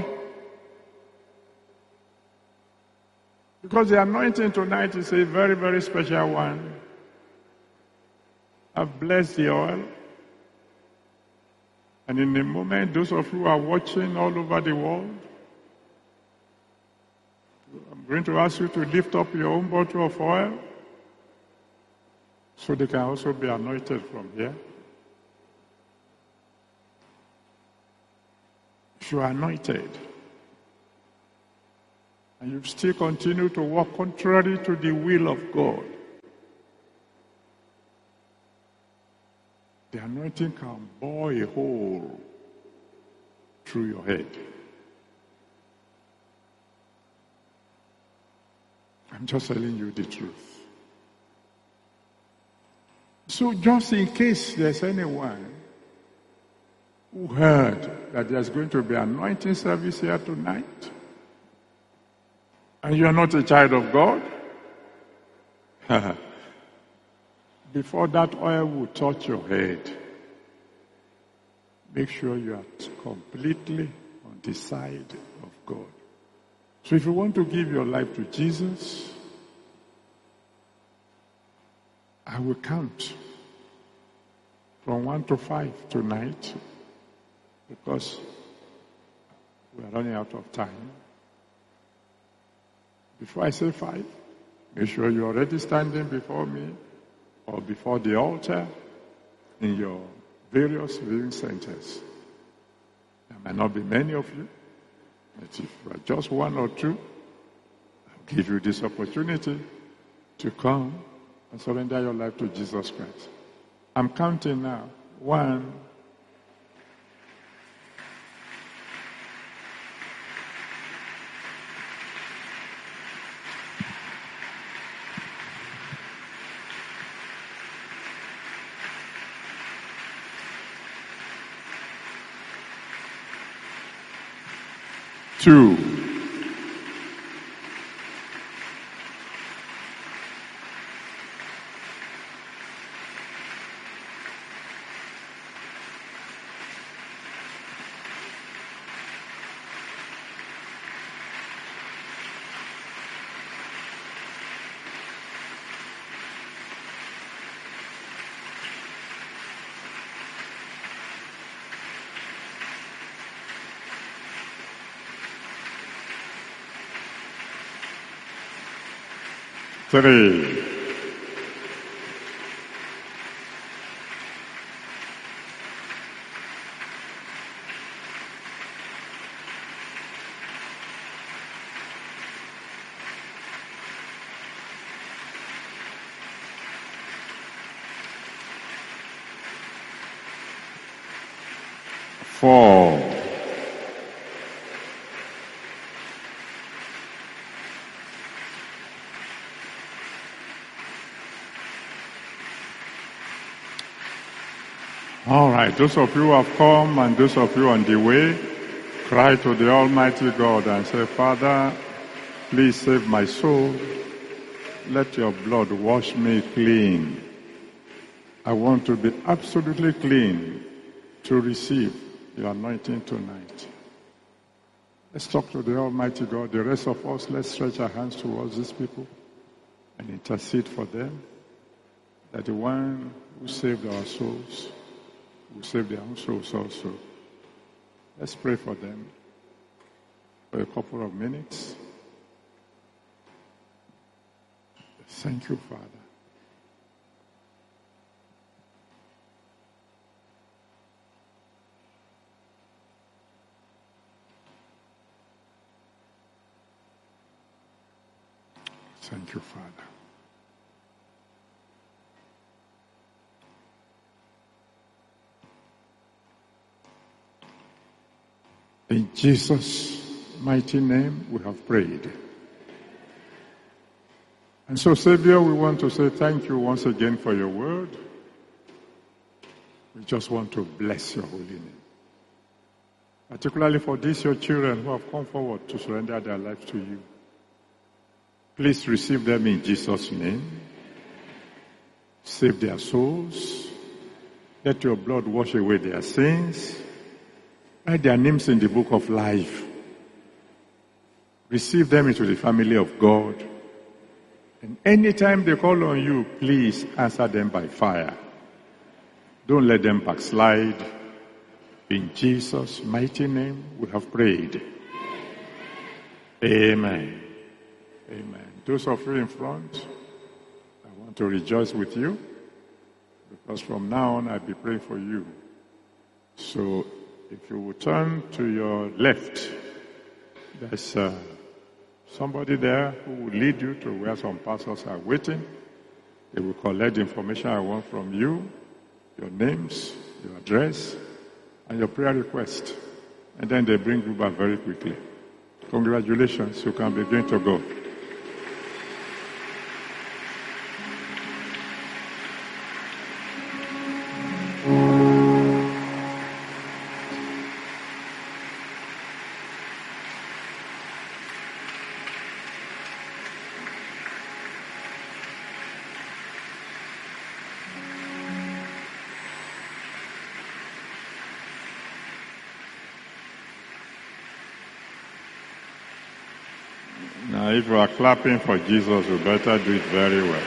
Because the anointing tonight is a very, very special one. I've blessed the oil. And in a moment, those of you who are watching all over the world, I'm going to ask you to lift up your own bottle of oil so they can also be anointed from here. If you are anointed and you still continue to walk contrary to the will of God, the anointing can bore a hole through your head. I'm just telling you the truth. So just in case there's anyone who heard that there's going to be an anointing service here tonight, and you're not a child of God, before that oil will touch your head, make sure you are completely on the side of God. So if you want to give your life to Jesus, I will count from one to five tonight, because we are running out of time. Before I say five, make sure you're already standing before me or before the altar in your various viewing centers. There might not be many of you, but if you are just one or two, I'll give you this opportunity to come and surrender your life to Jesus Christ. I'm counting now. One. Two. Three. Four. All right, those of you who have come and those of you on the way, cry to the Almighty God and say, Father, please save my soul. Let your blood wash me clean. I want to be absolutely clean to receive your anointing tonight. Let's talk to the Almighty God. The rest of us, let's stretch our hands towards these people and intercede for them, that the one who saved our souls will save their own souls also. Let's pray for them for a couple of minutes. Thank you, Father. Thank you, Father. In Jesus' mighty name we have prayed. And so, Savior, we want to say thank you once again for your word. We just want to bless your holy name. Particularly for these your children who have come forward to surrender their lives to you. Please receive them in Jesus' name. Save their souls. Let your blood wash away their sins. Write their names in the book of life. Receive them into the family of God. And anytime they call on you, please answer them by fire. Don't let them backslide. In Jesus' mighty name we have prayed. Amen. Amen. Those of you in front, I want to rejoice with you, because from now on I'll be praying for you. So if you will turn to your left, there's uh, somebody there who will lead you to where some pastors are waiting. They will collect the information I want from you, your names, your address, and your prayer request. And then they bring you back very quickly. Congratulations, you can begin to go. Now, if you are clapping for Jesus, you better do it very well.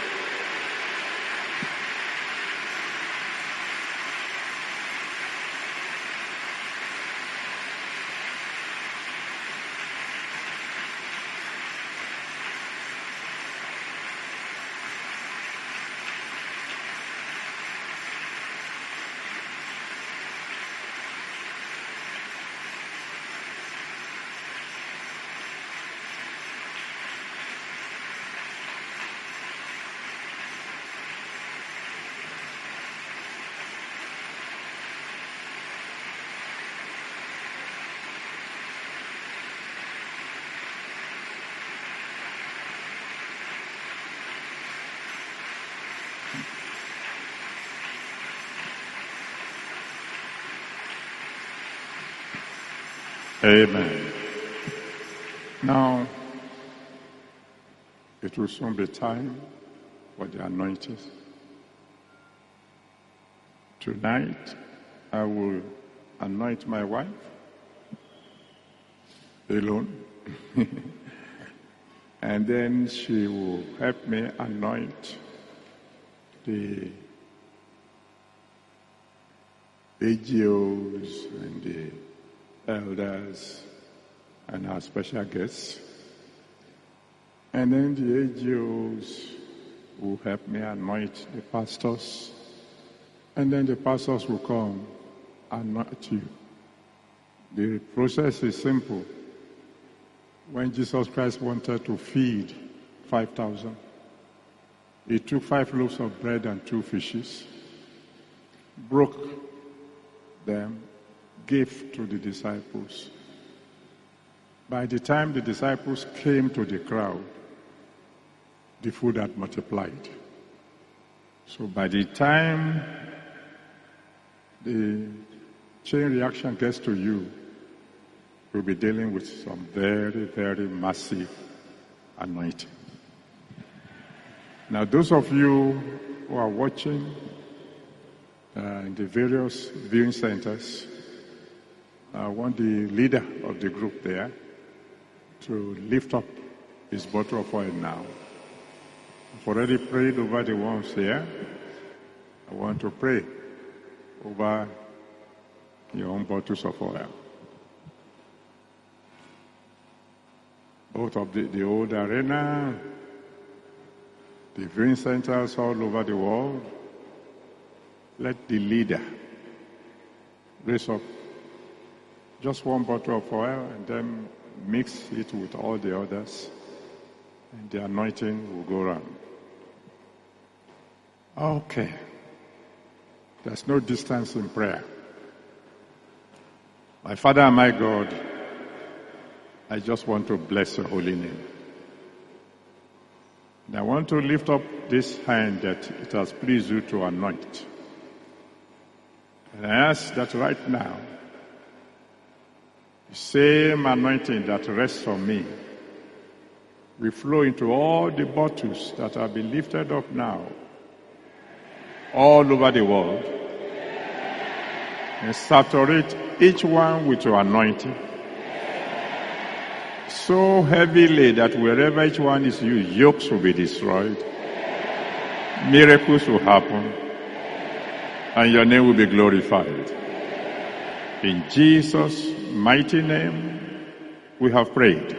Amen. Now, it will soon be time for the anointing. Tonight, I will anoint my wife alone. And then she will help me anoint the A G Os and the elders and our special guests. And then the A G Os will help me anoint the pastors. And then the pastors will come and anoint you. The process is simple. When Jesus Christ wanted to feed five thousand, he took five loaves of bread and two fishes, broke them, gave to the disciples. By the time the disciples came to the crowd, the food had multiplied. So by the time the chain reaction gets to you, you'll be dealing with some very, very massive anointing. Now, those of you who are watching uh, in the various viewing centers, I want the leader of the group there to lift up his bottle of oil now. I've already prayed over the ones here. I want to pray over your own bottles of oil. Both of the, the old arena, the viewing centers all over the world, let the leader raise up just one bottle of oil and then mix it with all the others, and the anointing will go around. Okay. There's no distance in prayer. My Father and my God, I just want to bless your holy name. And I want to lift up this hand that it has pleased you to anoint. And I ask that right now, the same anointing that rests on me will flow into all the bottles that have been lifted up now, all over the world, and saturate each one with your anointing so heavily that wherever each one is used, yokes will be destroyed, miracles will happen, and your name will be glorified. In Jesus' mighty name, we have prayed.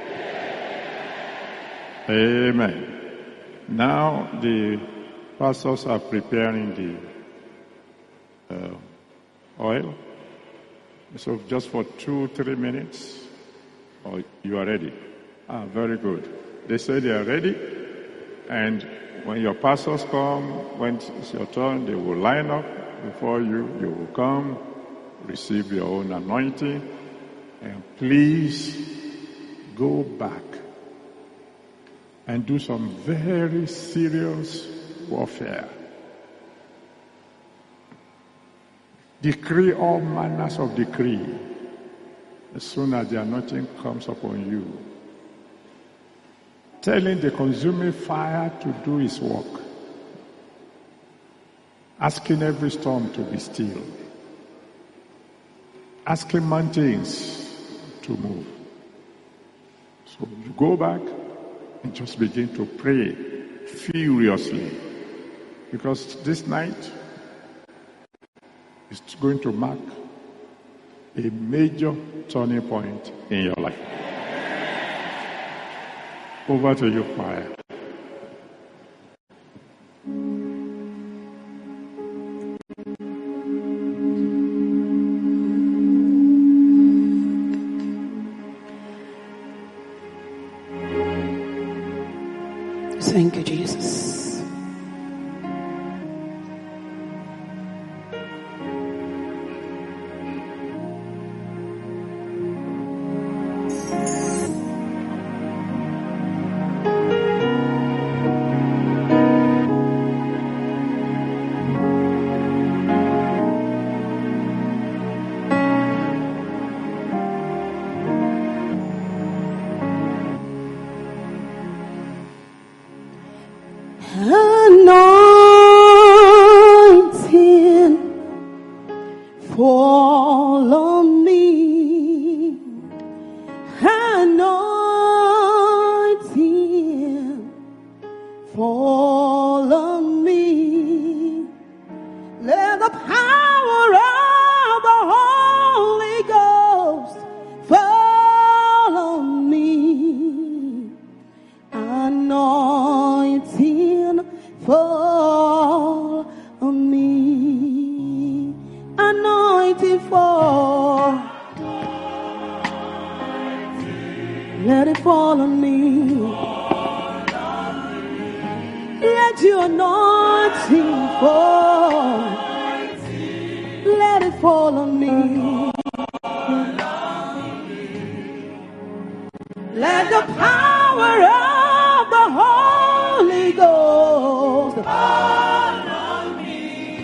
Amen. Now the pastors are preparing the uh, oil. So just for two, three minutes, or you are ready. Ah, very good. They say they are ready, and when your pastors come, when it's your turn, they will line up before you. You will come, receive your own anointing, and please go back and do some very serious warfare. Decree all manners of decree as soon as the anointing comes upon you. Telling the consuming fire to do its work. Asking every storm to be still. Asking mountains to move. So you go back and just begin to pray furiously. Because this night is going to mark a major turning point in your life. Over to you, choir.
Thank you, Jesus. Anointing fall on me. Anointing fall on me. Let the power of the Holy Ghost fall on me. Anointing fall on me. Anointing fall. Let it fall on me. Let your anointing fall. Let it fall on me. Let the power of the Holy Ghost fall on me.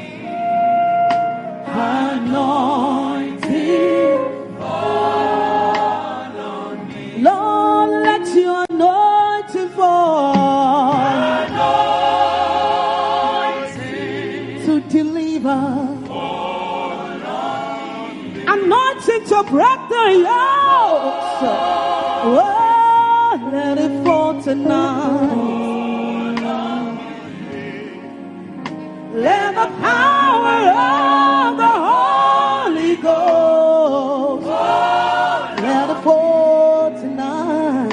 Anointing fall on me. Lord, let your anointing fall. Anointing to deliver. Fall on me. Anointing to break the yokes. Oh, let it fall tonight. Let the power of the Holy Ghost let it fall tonight.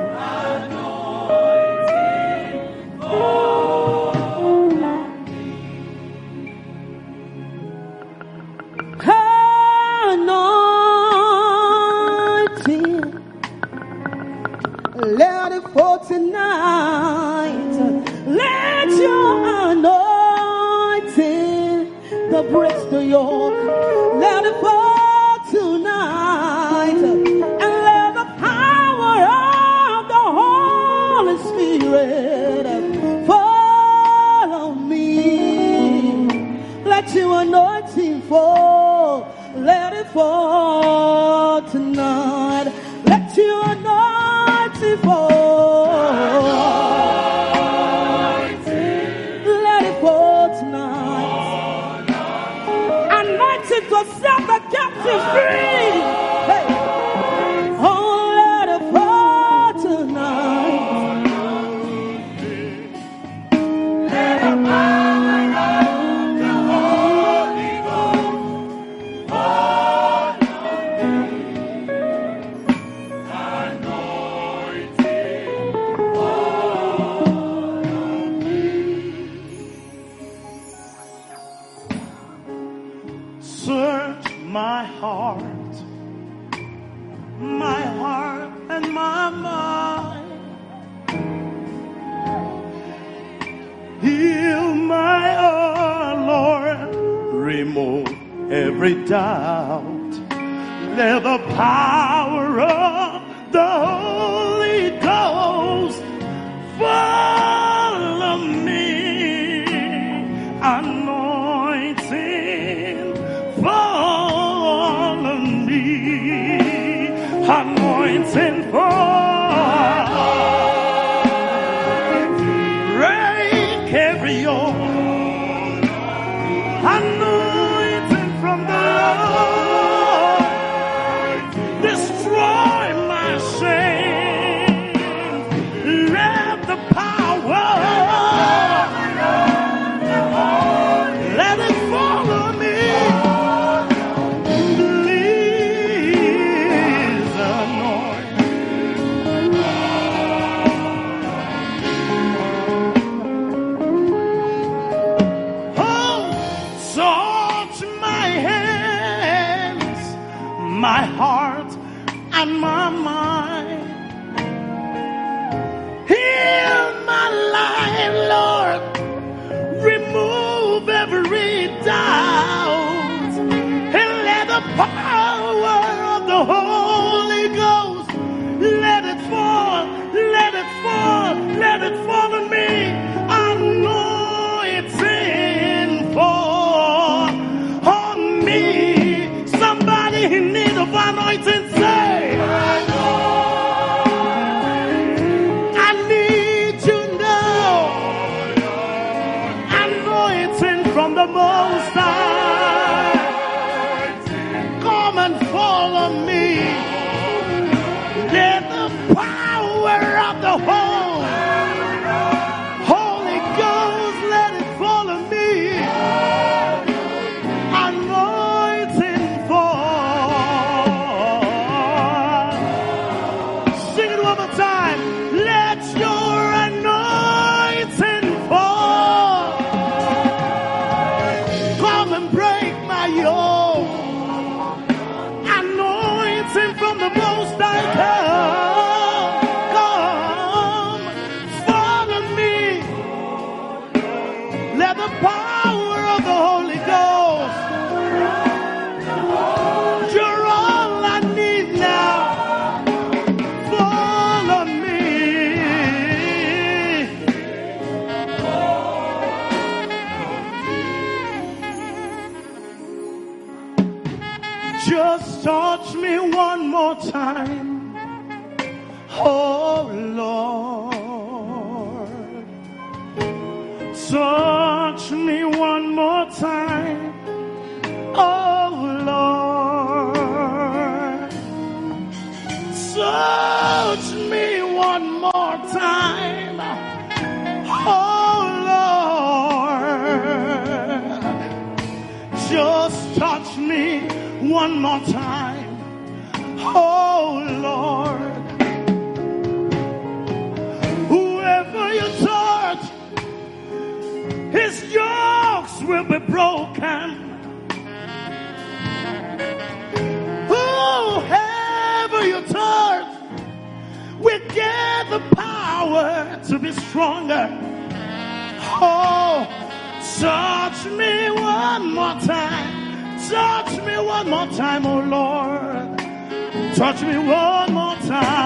Anointing, let it fall tonight. Let your anointing that breaks the yoke, let it fall tonight. And let the power of the Holy Spirit fall on me. Let your anointing fall. Let it fall tonight. Let your anointing fall. Let it fall tonight. Anointing to set the captives free. Hey. Oh, let it fall tonight. Let the power of the Holy Ghost fall on me.
Search my heart, my heart and my mind. Heal my heart, Lord. Remove every doubt. Let the power of the Holy Ghost fall on me. Anointing fall on me. Anointing fall. Break every yoke. Anointing from the Lord. This touch me one more time, oh Lord. Touch me one more time, oh Lord. Just touch me one more time, oh Lord. Whoever you touch, his yokes will be broken. Whoever you touch will get the power to be stronger. Oh, touch me one more time. Touch me one more time, oh Lord. Touch me one more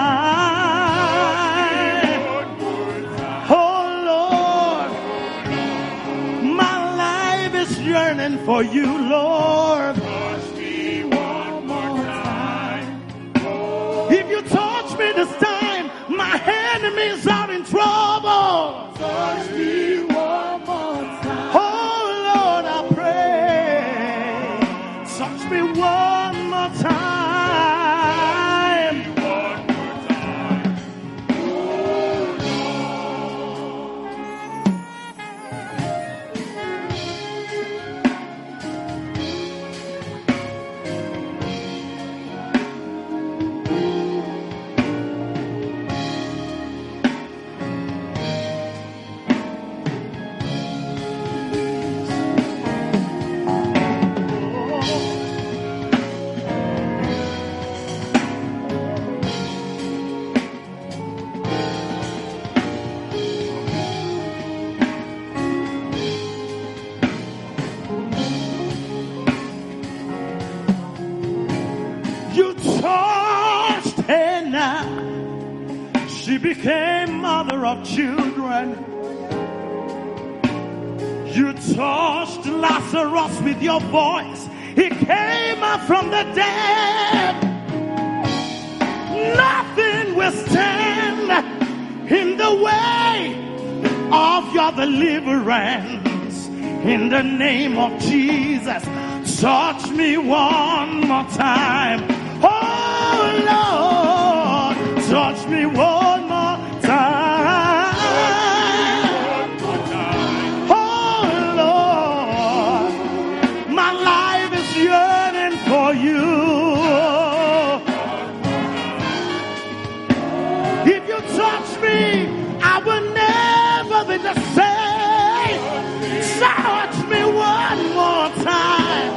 time. Oh Lord, my life is yearning for you, Lord. Touch me one more time. If you touch me this time, my enemies are in trouble. Touch me one more time. Oh Lord, I pray. Touch me one more time. She became mother of children. You touched Lazarus with your voice. He came up from the dead. Nothing will stand in the way of your deliverance. In the name of Jesus, touch me one more time. Oh Lord, touch me one more time. Oh Lord, my life is yearning for you. If you touch me, I will never be the same. Touch me one more time.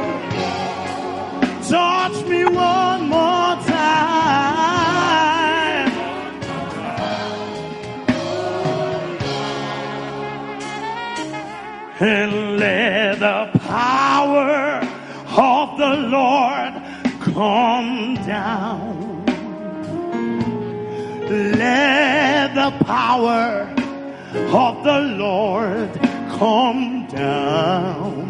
Touch me one more time. And let the power of the Lord come down. Let the power of the Lord come down.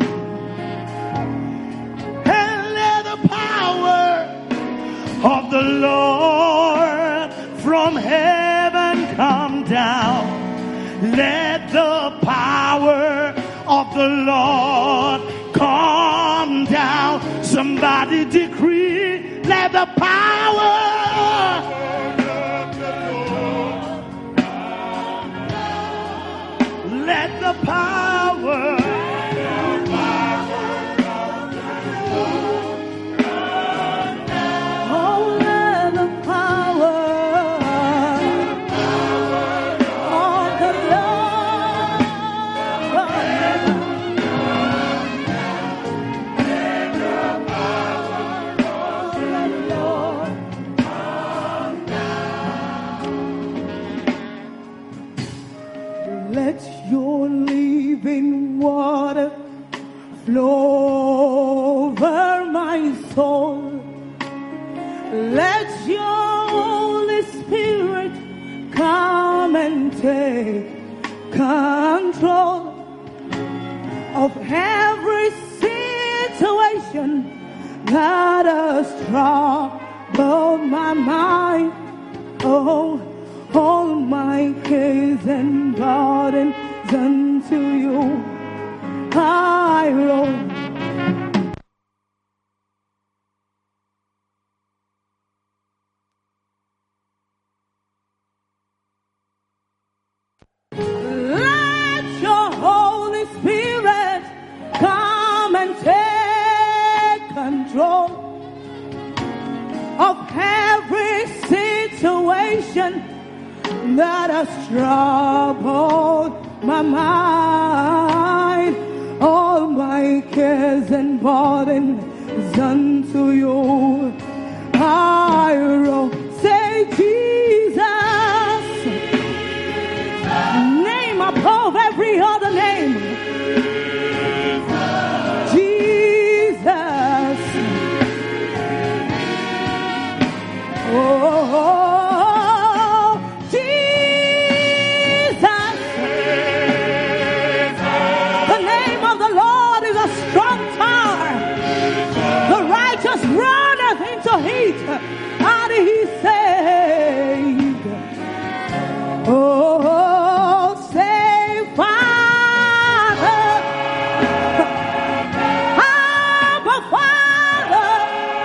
And let the power of the Lord from heaven come down. Let the power of the Lord come down. Somebody decree, let the power let the power
Oh, let the power of the Lord let your living water flow over my soul. Let your Holy Spirit come and take control of every situation that has troubled my mind. Oh, all my cares and burdens and unto you, I Lord. Let your Holy Spirit come and take control of every situation that has troubled my mind. All my cares and burdens unto you, I roll. Say Jesus, name above every other name. Jesus. Oh, Jesus. The name of the Lord is a strong tower. The righteous runneth into it, and he saved. Oh, say Father, Abba Father,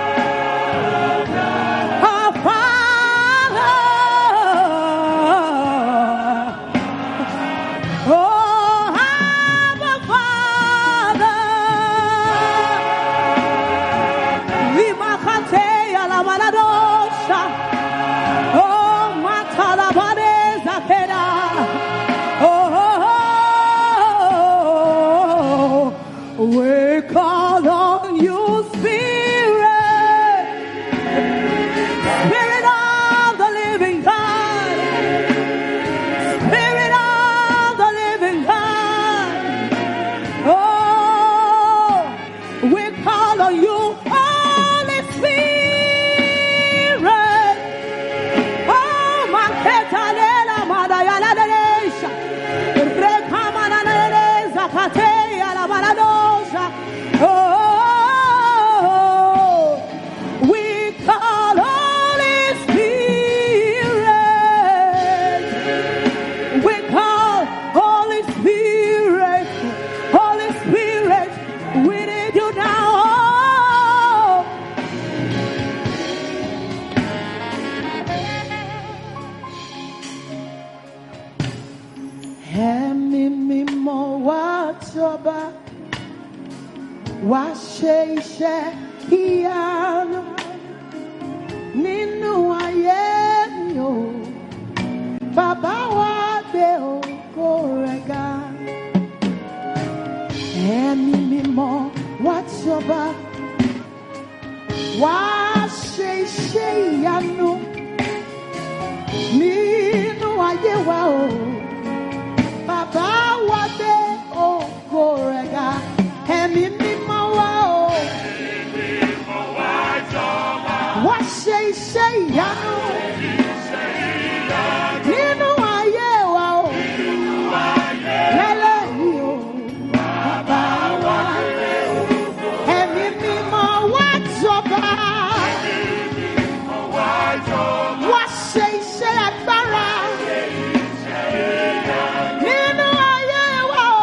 our Father. Oh, Abba Father. Vimakate alamanadosha. Oh, matalabadeza keda. Oh, we call on you, Spirit, Spirit of the living God, Spirit of the living God. Oh, we call on you, Holy Spirit. Oh, Manketanela Madayala Deresha, Rekamana Zakate Alabaradosa. Oh, we call Holy Spirit. We call Holy Spirit. Holy Spirit, we need you now. Ẹ̀mí mímọ́ wá jọba, wá ṣe iṣẹ́ ìyanu nínú ayé mi o. Bàbá wa gbé ògo rẹ̀ ga. Ẹ̀mí mímọ́ wá jọba, wá ṣe iṣẹ́ ìyanu nínú ayé wa o. Bàbá wa gbé ògo rẹ̀ ga. Ẹ̀mí mímọ́ wá o. Wá ṣe iṣẹ́ ìyanu nínú ayé wa o. Lẹ́lẹ́yìí o. Bàbá wa ẹ̀mí mímọ́ wá jọba. Wá ṣe iṣẹ́ agbára nínú ayé wa o.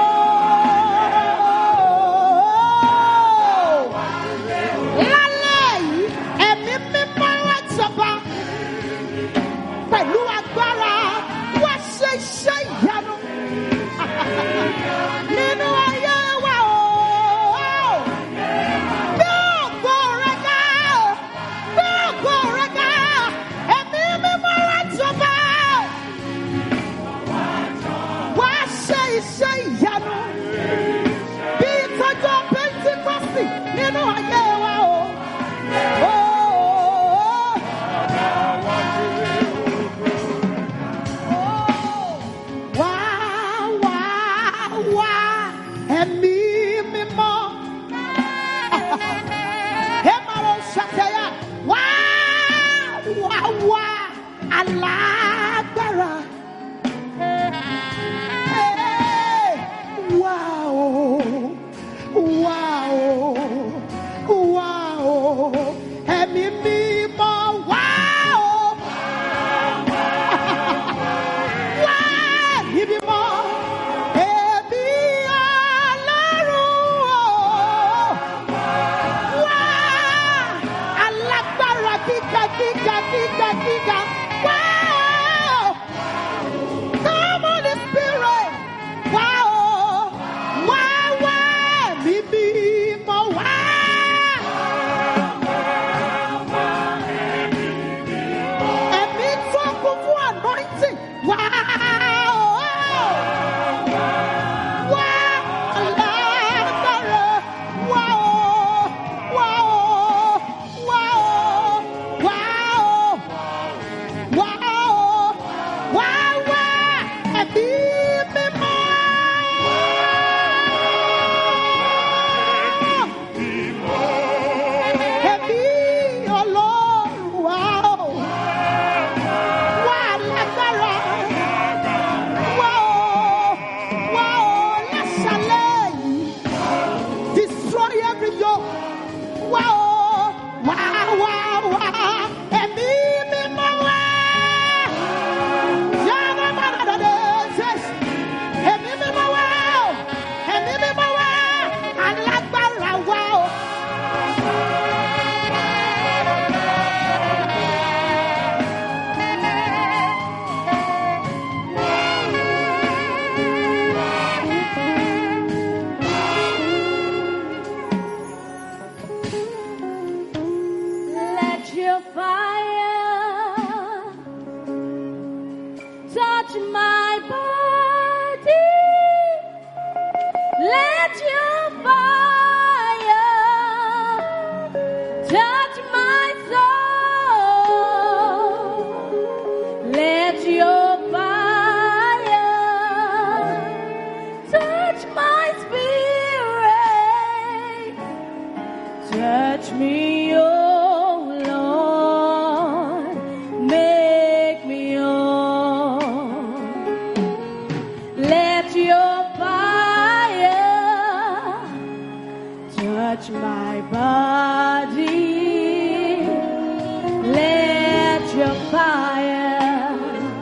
Lálẹ́ yìí, ẹ̀mí mímọ́ wá jọba pẹ̀lú agbára. Wá ṣe iṣẹ́ ìyanu nínú ayé wa o. Bí ògo rẹ̀ ga, bí ògo rẹ̀ ga, ẹ̀mí mímọ́ wá jọba. Wá ṣe iṣẹ́ ìyanu bí ìtọ́jú Pentikọ́sì nínú ayé wa o. Oh, wá, wá, wá, ẹ̀mí mímọ́. Ẹ máa lọ ṣàtẹ̀yà. Wá, wá, wá, alágbára. Hey, wow, wow, touch my body. Let your fire touch my soul. Let your fire touch my spirit. Touch me, oh Lord, make me whole. Let your fire touch my body. Let your fire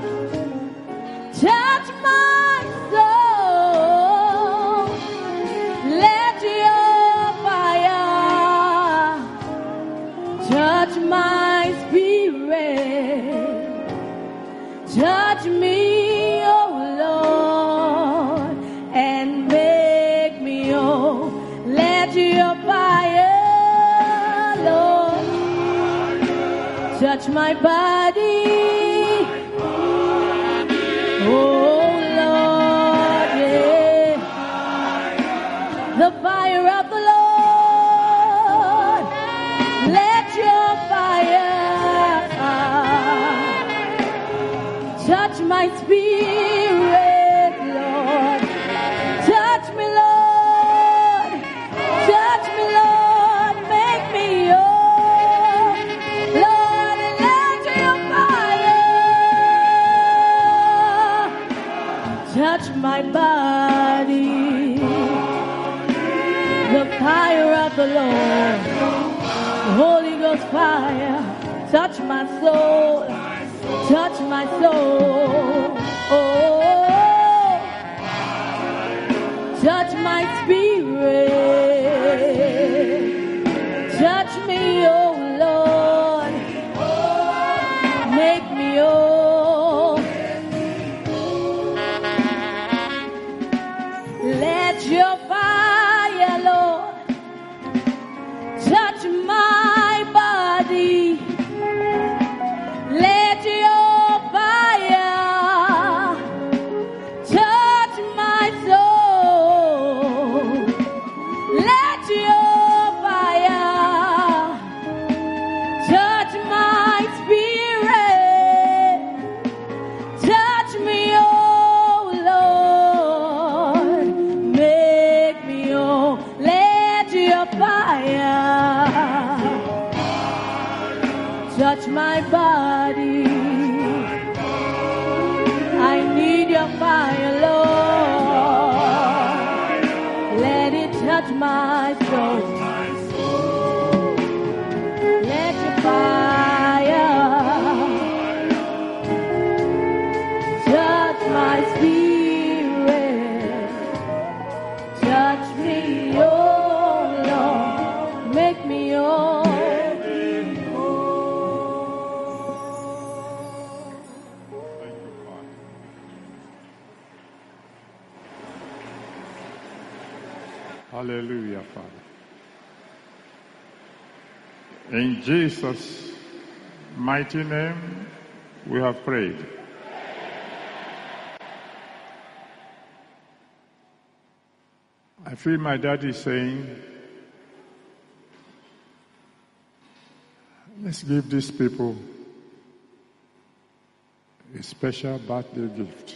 touch my soul. Let your fire touch my spirit. Touch me, oh Lord, and make me whole. Let your fire, Lord, touch my body. Oh Lord, yeah. The fire of the Lord. Let your fire touch my spirit, Lord. Touch me, Lord. Touch me, Lord. Make me whole. Lord, let your fire touch my body. The fire of the Lord. The Holy Ghost fire. Touch my soul. Touch my soul. Oh, touch my spirit. Touch me, oh Lord. Make me whole. Let your fire, Lord, touch my body. Let your fire touch my soul. Let your fire touch my spirit. Touch me, oh Lord. Make me whole. Let your fire touch my body. I need your fire, Lord. Let it touch my soul. Let your fire touch my spirit. Touch me, oh Lord. Make me whole.
Hallelujah, Father. In Jesus' mighty name, we have prayed. I feel my daddy saying, let's give these people a special birthday gift.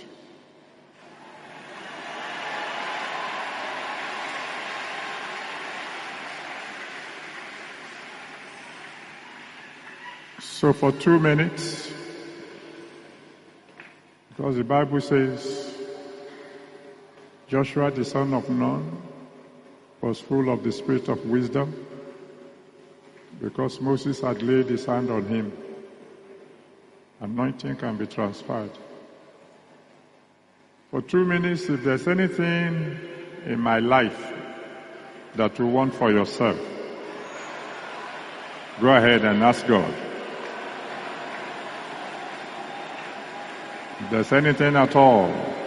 So for two minutes, because the Bible says, Joshua the son of Nun was full of the spirit of wisdom because Moses had laid his hand on him. Anointing can be transferred. For two minutes, if there's anything in my life that you want for yourself, go ahead and ask God. If there's anything at all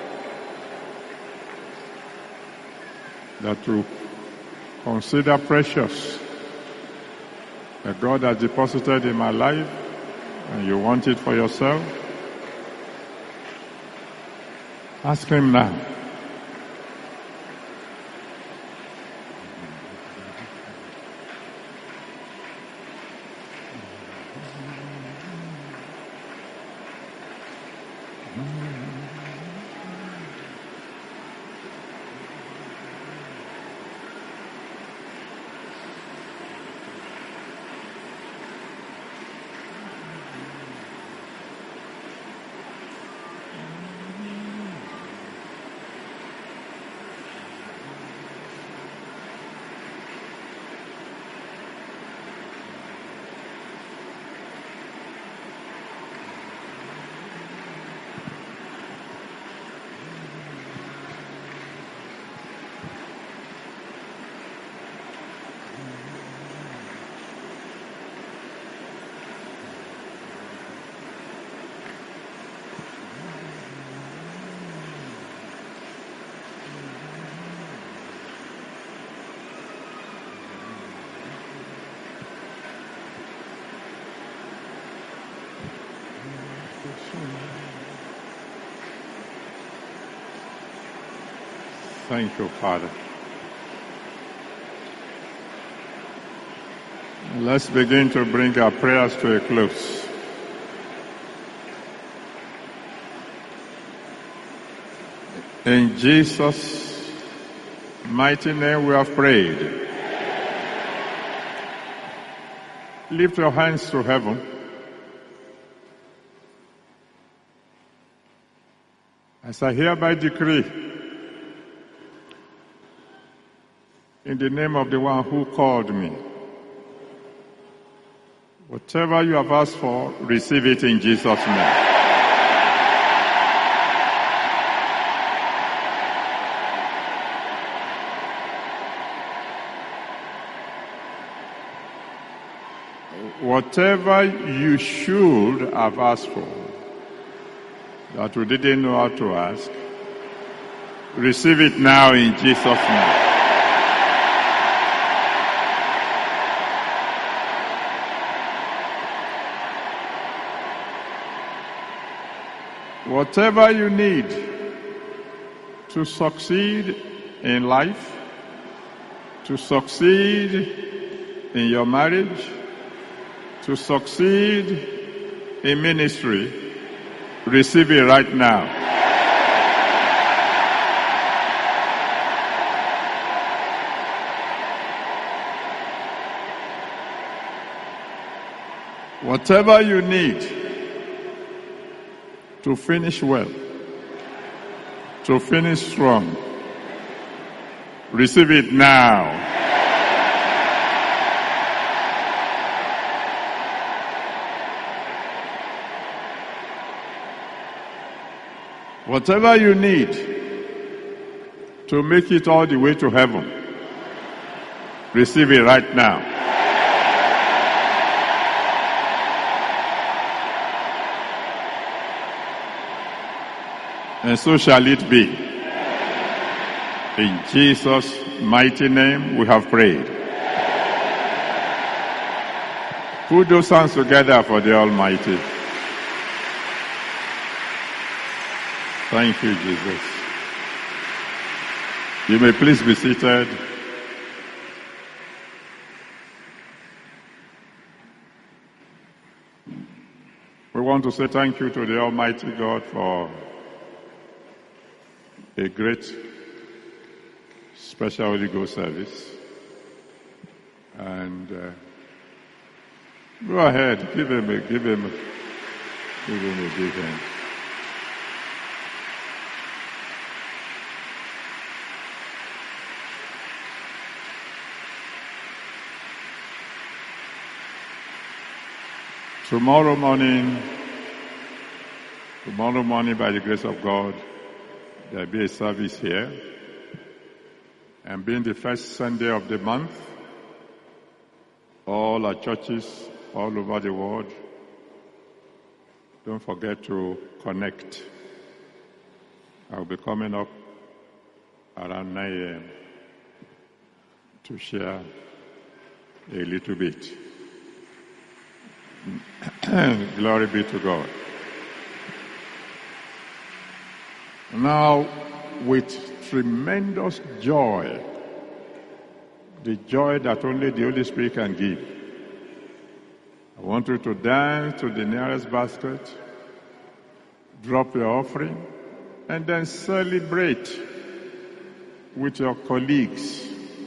that you consider precious, that God has deposited in my life, and you want it for yourself, Ask him now. Thank you, Father. Let's begin to bring our prayers to a close. In Jesus' mighty name we have prayed. Lift your hands to heaven. As I hereby decree, in the name of the one who called me, whatever you have asked for, receive it in Jesus' name. Whatever you should have asked for, that we didn't know how to ask, receive it now in Jesus' name. Whatever you need to succeed in life, to succeed in your marriage, to succeed in ministry, receive it right now. Whatever you need to finish well, to finish strong, receive it now. Whatever you need to make it all the way to heaven, receive it right now. And so shall it be. In Jesus' mighty name we have prayed. Put those hands together for the Almighty. Thank you, Jesus. You may please be seated. We want to say thank you to the Almighty God for a great special Holy Ghost service. And uh, go ahead, give him a, give him, a, give him a big hand. Tomorrow morning, tomorrow morning by the grace of God, there'll be a service here. And being the first Sunday of the month, all our churches all over the world, don't forget to connect. I'll be coming up around nine a m to share a little bit. Glory be to God. Now, with tremendous joy, the joy that only the Holy Spirit can give, I want you to dance to the nearest basket, drop your offering, and then celebrate with your colleagues.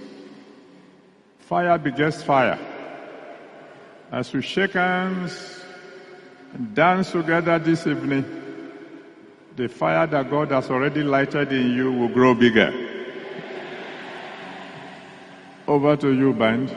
Fire begets fire. As we shake hands and dance together this evening, the fire that God has already lighted in you will grow bigger. Over to you, band.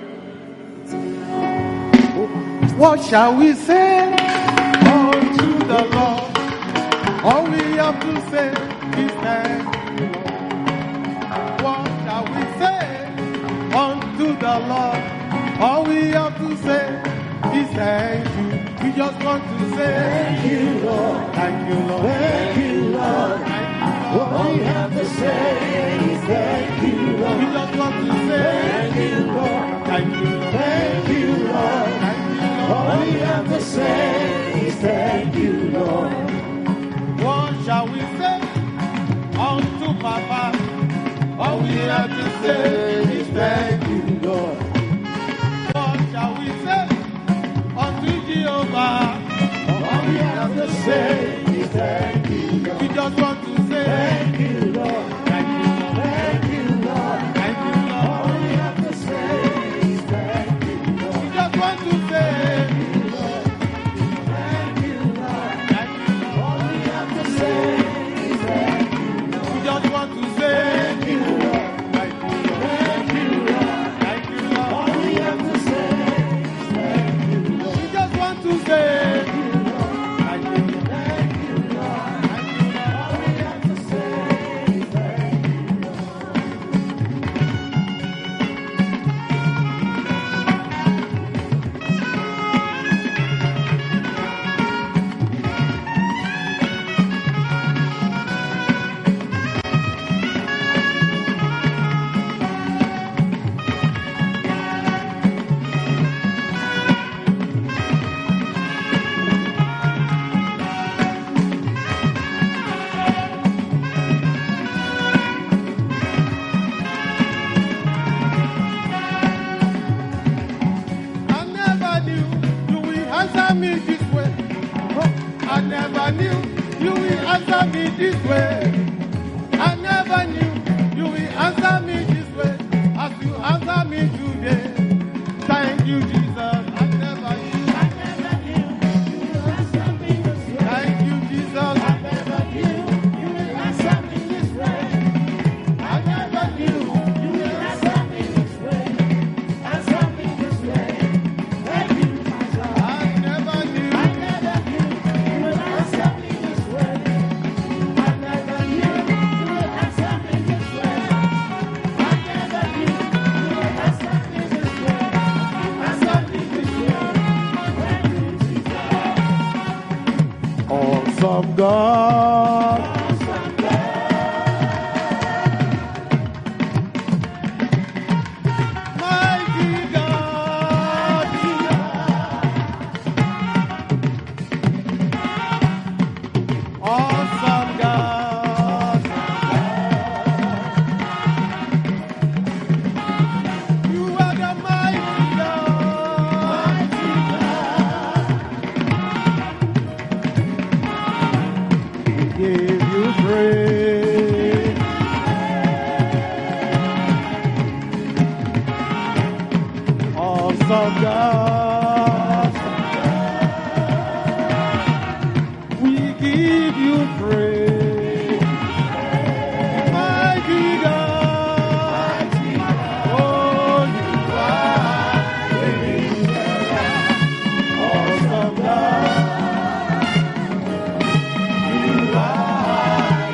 What shall we say unto the Lord? All we have to say is thank you, Lord. What shall we say unto the Lord? All we have to say is thank you. We just want to say thank you, Lord. Thank you, Lord. Thank you, Lord. Thank you, Lord. All we have to say is thank you, Lord. We just want to say thank you, Lord. Thank you, Lord. Thank you, Lord. Thank you, Lord. All we have to say is thank you, Lord. What shall we say unto Papa? All we have to say is thank you, Lord. What shall we say unto Jehovah? All we have to say is thank you, Lord. We just want to say thank you, Lord. Thank you, Lord. Thank you, Lord. Thank you, Lord. All we have to say is thank you, Lord. We just want to say thank you, Lord. Thank you, Lord. Thank you, Lord. All we have to say is thank you, Lord. We just want to say thank you, Lord. Thank you, Lord. Thank you, Lord. Thank you, Lord. All we have to say is thank you, Lord. We just want to say thank you, Lord. Thank you, Lord. Thank you, Lord. Thank you, Lord. All we have to say is thank you, I never knew you will answer me this way. Oh, I never knew you will answer me this way. I never knew you will answer me this way as you answer me today. Thank you, Jesus. I never knew. I never knew you will answer me this way. Thank you, Jesus. I never knew you will answer me this way. I never knew you will answer me this way. Answer me this way. Thank you, Jesus. I never knew. I never knew you will answer me this way. I never knew you will answer me this way. I never knew you will answer me this way. Answer me this way. Thank you, Jesus. Awesome God. Awesome Mighty God. Awesome God. You are the mighty God. We give you praise. Awesome God. We give you praise. Mighty God. Oh, you are the awesome God. You are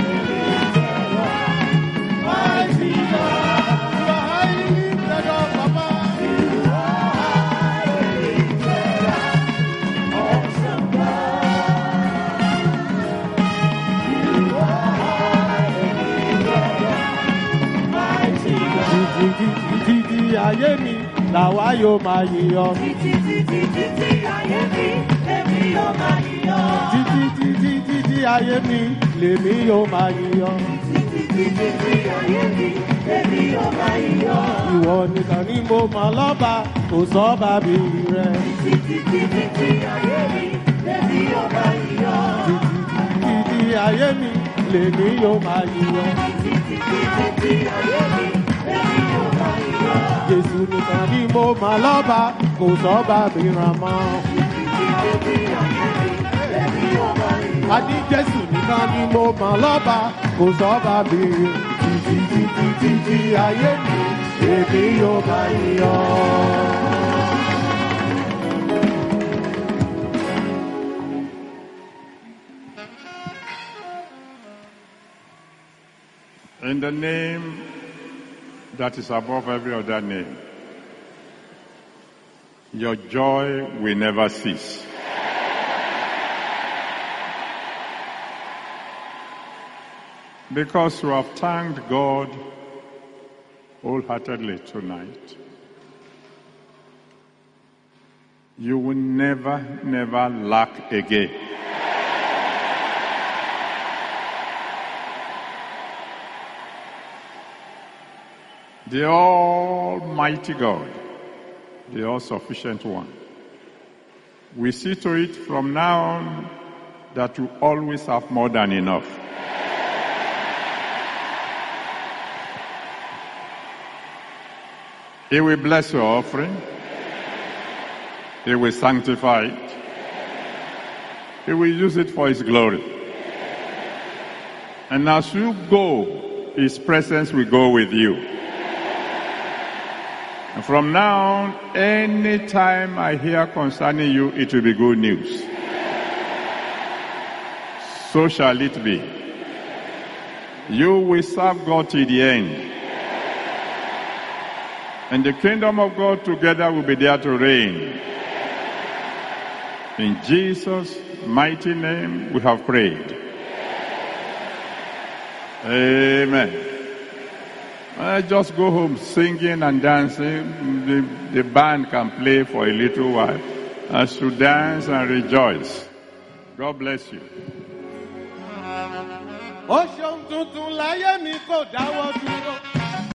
the mighty God. You are highly lifted up, Papa. You are lifted up, awesome God. You are lifted up, mighty God. Títí títí ayé mi làwa yóò máa yíyọ.
Títí títí títí ayé mi, èmi yóò máa yíyọ.
Títí títí títí ayé mi lèmi yóò máa yíyọ. Ìwọ nìkan ni mo mọ̀ lọ́ba, kò sọ́ba bí rẹ̀. Títí ayé mi, lèmi yóò máa yíyọ. Jésù nìkan ni mo mọ̀ lọ́ba, kò sọ́ba mìíràn mọ́. Àní Jésù nìkan ni mo mọ̀ lọ́ba, kò sọ́ba mìíràn. Títí títí títí ayé mi, èmi yóò máa yíyọ.
In the name that is above every other name, your joy will never cease. Because you have thanked God wholeheartedly tonight, you will never, never lack again. The Almighty God, the all-sufficient one, we see to it from now on that you always have more than enough. He will bless your offering. He will sanctify it. He will use it for His glory. And as you go, His presence will go with you. And from now on, any time I hear concerning you, it will be good news. So shall it be. You will serve God till the end. And the kingdom of God together will be there to reign. In Jesus' mighty name we have prayed. Amen. I just go home singing and dancing. The, the band can play for a little while as you dance and rejoice. God bless you.
Ó ṣeun tuntun láyé mi kò dáwọ́ dúró.